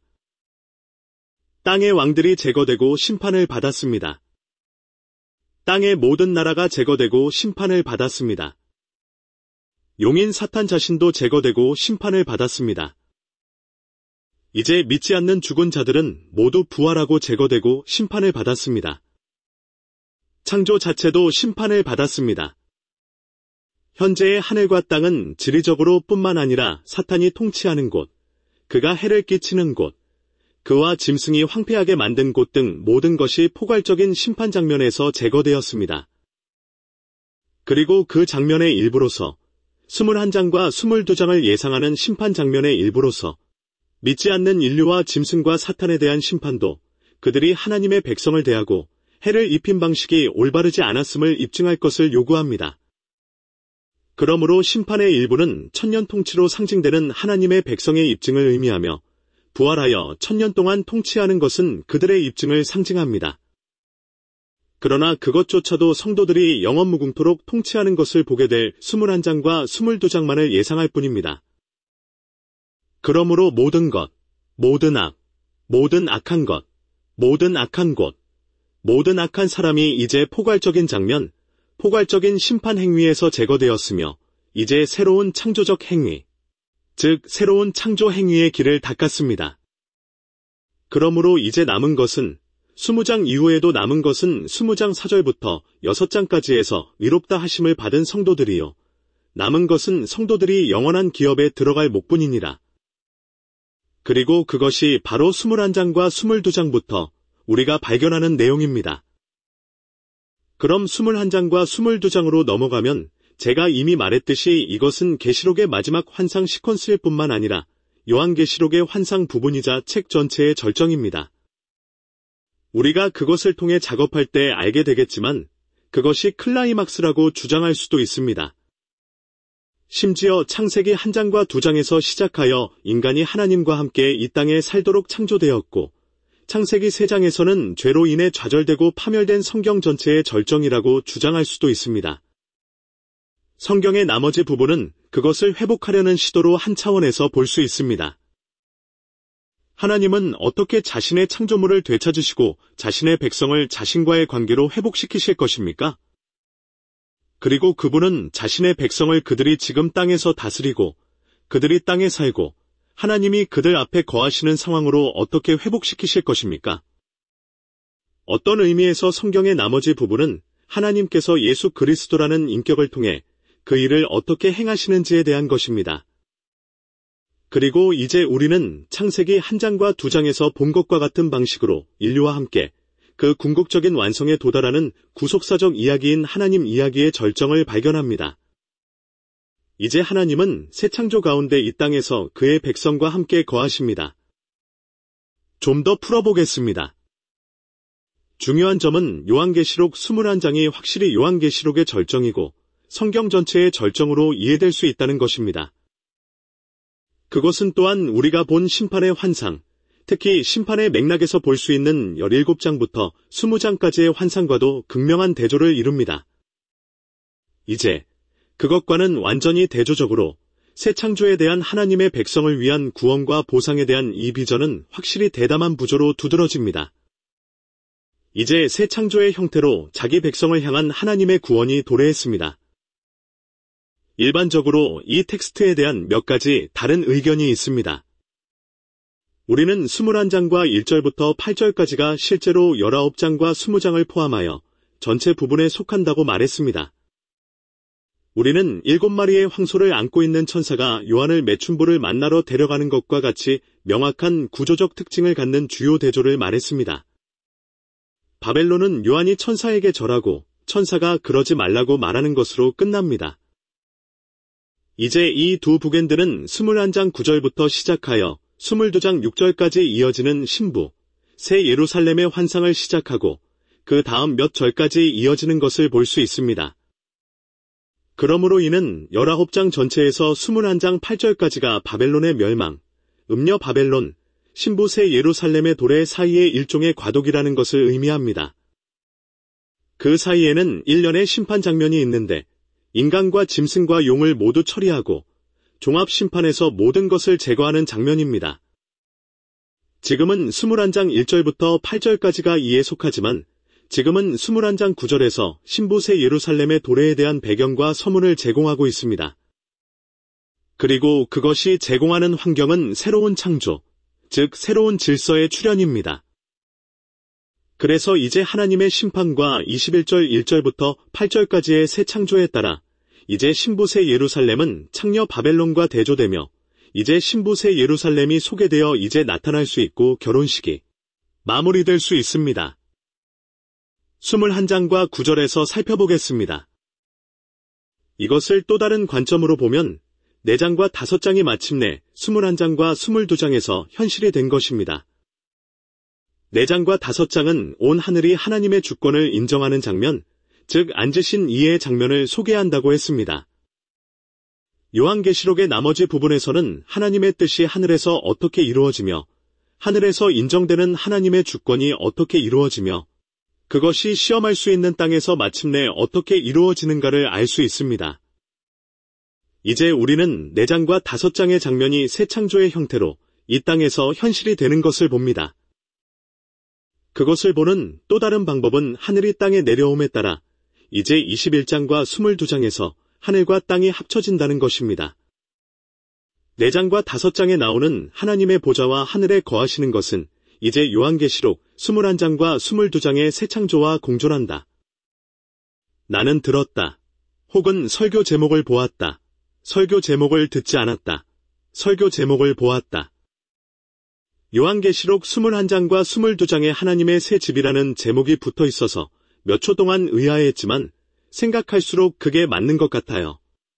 땅의 왕들이 제거되고 심판을 받았습니다. 땅의 모든 나라가 제거되고 심판을 받았습니다. 용인 사탄 자신도 제거되고 심판을 받았습니다. 이제 믿지 않는 죽은 자들은 모두 부활하고 제거되고 심판을 받았습니다. 창조 자체도 심판을 받았습니다. 현재의 하늘과 땅은 지리적으로 뿐만 아니라 사탄이 통치하는 곳, 그가 해를 끼치는 곳, 그와 짐승이 황폐하게 만든 곳 등 모든 것이 포괄적인 심판 장면에서 제거되었습니다. 그리고 그 장면의 일부로서 스물한 장과 스물두 장을 예상하는 심판 장면의 일부로서 믿지 않는 인류와 짐승과 사탄에 대한 심판도 그들이 하나님의 백성을 대하고 해를 입힌 방식이 올바르지 않았음을 입증할 것을 요구합니다. 그러므로 심판의 일부는 천년 통치로 상징되는 하나님의 백성의 입증을 의미하며 부활하여 천년 동안 통치하는 것은 그들의 입증을 상징합니다. 그러나 그것조차도 성도들이 영원 무궁토록 통치하는 것을 보게 될 스물한 장과 스물두 장만을 예상할 뿐입니다. 그러므로 모든 것, 모든 악, 모든 악한 것, 모든 악한 곳, 모든 악한 사람이 이제 포괄적인 장면, 포괄적인 심판 행위에서 제거되었으며 이제 새로운 창조적 행위, 즉 새로운 창조 행위의 길을 닦았습니다. 그러므로 이제 남은 것은 스무 장 이후에도 남은 것은 스무 장 사 절부터 여섯 장까지에서 의롭다 하심을 받은 성도들이요. 남은 것은 성도들이 영원한 기업에 들어갈 목뿐이니라. 그리고 그것이 바로 스물한 장과 스물두 장부터 우리가 발견하는 내용입니다. 그럼 스물한 장과 스물두 장으로 넘어가면 제가 이미 말했듯이 이것은 계시록의 마지막 환상 시퀀스일 뿐만 아니라 요한계시록의 환상 부분이자 책 전체의 절정입니다. 우리가 그것을 통해 작업할 때 알게 되겠지만 그것이 클라이막스라고 주장할 수도 있습니다. 심지어 창세기 한 장과 두 장에서 시작하여 인간이 하나님과 함께 이 땅에 살도록 창조되었고 창세기 세 장에서는 죄로 인해 좌절되고 파멸된 성경 전체의 절정이라고 주장할 수도 있습니다. 성경의 나머지 부분은 그것을 회복하려는 시도로 한 차원에서 볼 수 있습니다. 하나님은 어떻게 자신의 창조물을 되찾으시고 자신의 백성을 자신과의 관계로 회복시키실 것입니까? 그리고 그분은 자신의 백성을 그들이 지금 땅에서 다스리고 그들이 땅에 살고 하나님이 그들 앞에 거하시는 상황으로 어떻게 회복시키실 것입니까? 어떤 의미에서 성경의 나머지 부분은 하나님께서 예수 그리스도라는 인격을 통해 그 일을 어떻게 행하시는지에 대한 것입니다. 그리고 이제 우리는 창세기 한 장과 두 장에서 본 것과 같은 방식으로 인류와 함께 그 궁극적인 완성에 도달하는 구속사적 이야기인 하나님 이야기의 절정을 발견합니다. 이제 하나님은 새 창조 가운데 이 땅에서 그의 백성과 함께 거하십니다. 좀 더 풀어보겠습니다. 중요한 점은 요한계시록 이십일 장이 확실히 요한계시록의 절정이고 성경 전체의 절정으로 이해될 수 있다는 것입니다. 그것은 또한 우리가 본 심판의 환상, 특히 심판의 맥락에서 볼 수 있는 십칠 장부터 이십 장까지의 환상과도 극명한 대조를 이룹니다. 이제 그것과는 완전히 대조적으로 새 창조에 대한 하나님의 백성을 위한 구원과 보상에 대한 이 비전은 확실히 대담한 부조로 두드러집니다. 이제 새 창조의 형태로 자기 백성을 향한 하나님의 구원이 도래했습니다. 일반적으로 이 텍스트에 대한 몇 가지 다른 의견이 있습니다. 우리는 이십일 장과 일 절부터 팔 절까지가 실제로 십구 장과 이십 장을 포함하여 전체 부분에 속한다고 말했습니다. 우리는 일곱 마리의 황소를 안고 있는 천사가 요한을 매춘부를 만나러 데려가는 것과 같이 명확한 구조적 특징을 갖는 주요 대조를 말했습니다. 바벨론은 요한이 천사에게 절하고 천사가 그러지 말라고 말하는 것으로 끝납니다. 이제 이 두 북엔드는 이십일 장 구 절부터 시작하여 이십이 장 육 절까지 이어지는 신부, 새 예루살렘의 환상을 시작하고 그 다음 몇 절까지 이어지는 것을 볼 수 있습니다. 그러므로 이는 십구 장 전체에서 이십일 장 팔 절까지가 바벨론의 멸망, 음녀 바벨론, 신부 새 예루살렘의 도래 사이의 일종의 과도기라는 것을 의미합니다. 그 사이에는 일련의 심판 장면이 있는데 인간과 짐승과 용을 모두 처리하고 종합심판에서 모든 것을 제거하는 장면입니다. 지금은 이십일 장 일 절부터 팔 절까지가 이에 속하지만 지금은 이십일 장 구 절에서 신부 새 예루살렘의 도래에 대한 배경과 서문을 제공하고 있습니다. 그리고 그것이 제공하는 환경은 새로운 창조, 즉 새로운 질서의 출현입니다. 그래서 이제 하나님의 심판과 이십일 절 일 절부터 팔 절까지의 새 창조에 따라 이제 신부 새 예루살렘은 창녀 바벨론과 대조되며 이제 신부 새 예루살렘이 소개되어 이제 나타날 수 있고 결혼식이 마무리될 수 있습니다. 이십일 장과 구 절에서 살펴보겠습니다. 이것을 또 다른 관점으로 보면 네 장과 다섯 장이 마침내 이십일 장과 이십이 장에서 현실이 된 것입니다. 네 장과 다섯 장은 온 하늘이 하나님의 주권을 인정하는 장면, 즉 앉으신 이의 장면을 소개한다고 했습니다. 요한계시록의 나머지 부분에서는 하나님의 뜻이 하늘에서 어떻게 이루어지며 하늘에서 인정되는 하나님의 주권이 어떻게 이루어지며 그것이 시험할 수 있는 땅에서 마침내 어떻게 이루어지는가를 알 수 있습니다. 이제 우리는 네 장과 다섯 장의 장면이 새 창조의 형태로 이 땅에서 현실이 되는 것을 봅니다. 그것을 보는 또 다른 방법은 하늘이 땅에 내려옴에 따라 이제 이십일 장과 이십이 장에서 하늘과 땅이 합쳐진다는 것입니다. 네 장과 다섯 장에 나오는 하나님의 보좌와 하늘에 거하시는 것은 이제 요한계시록 이십일 장과 이십이 장의 새 창조와 공존한다. 나는 들었다. 혹은 설교 제목을 보았다. 설교 제목을 듣지 않았다. 설교 제목을 보았다. 요한계시록 이십일 장과 이십이 장에 하나님의 새 집이라는 제목이 붙어 있어서 몇 초 동안 의아해했지만 생각할수록 그게 맞는 것 같아요.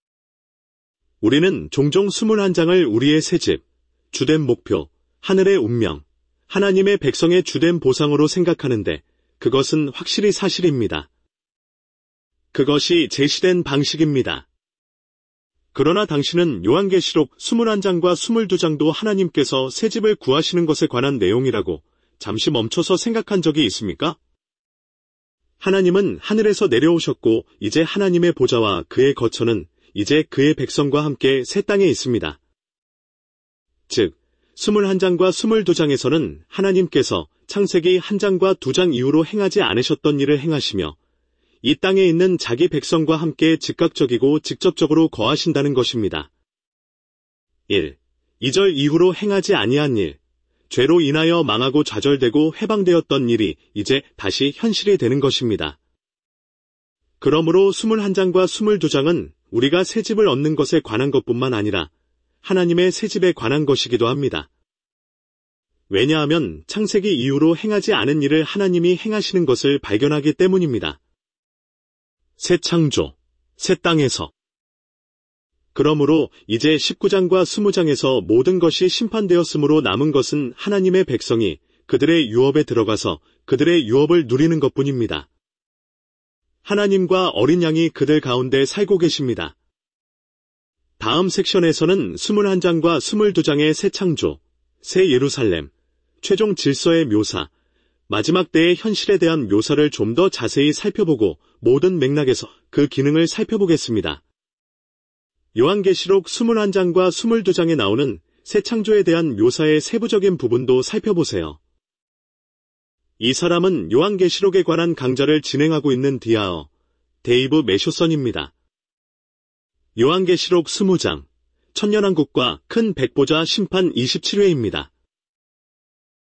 우리는 종종 이십일 장을 우리의 새 집, 주된 목표, 하늘의 운명, 하나님의 백성의 주된 보상으로 생각하는데 그것은 확실히 사실입니다. 그것이 제시된 방식입니다. 그러나 당신은 요한계시록 이십일 장과 이십이 장도 하나님께서 새 집을 구하시는 것에 관한 내용이라고 잠시 멈춰서 생각한 적이 있습니까? 하나님은 하늘에서 내려오셨고 이제 하나님의 보좌와 그의 거처는 이제 그의 백성과 함께 새 땅에 있습니다. 즉, 이십일 장과 이십이 장에서는 하나님께서 창세기 일 장과 이 장 이후로 행하지 않으셨던 일을 행하시며 이 땅에 있는 자기 백성과 함께 즉각적이고 직접적으로 거하신다는 것입니다. 일. 이 절 이후로 행하지 아니한 일, 죄로 인하여 망하고 좌절되고 해방되었던 일이 이제 다시 현실이 되는 것입니다. 그러므로 이십일 장과 이십이 장은 우리가 새 집을 얻는 것에 관한 것뿐만 아니라 하나님의 새 집에 관한 것이기도 합니다. 왜냐하면 창세기 이후로 행하지 않은 일을 하나님이 행하시는 것을 발견하기 때문입니다. 새 창조, 새 땅에서. 그러므로 이제 십구 장과 이십 장에서 모든 것이 심판되었으므로 남은 것은 하나님의 백성이 그들의 유업에 들어가서 그들의 유업을 누리는 것뿐입니다. 하나님과 어린 양이 그들 가운데 살고 계십니다. 다음 섹션에서는 이십일 장과 이십이 장의 새 창조, 새 예루살렘, 최종 질서의 묘사, 마지막 때의 현실에 대한 묘사를 좀 더 자세히 살펴보고 모든 맥락에서 그 기능을 살펴보겠습니다. 요한계시록 이십일 장과 이십이 장에 나오는 새 창조에 대한 묘사의 세부적인 부분도 살펴보세요. 이 사람은 요한계시록에 관한 강좌를 진행하고 있는 디아어, 데이브 매쇼선입니다. 요한계시록 이십 장, 천년왕국과 큰 백보자 심판 이십칠 회입니다.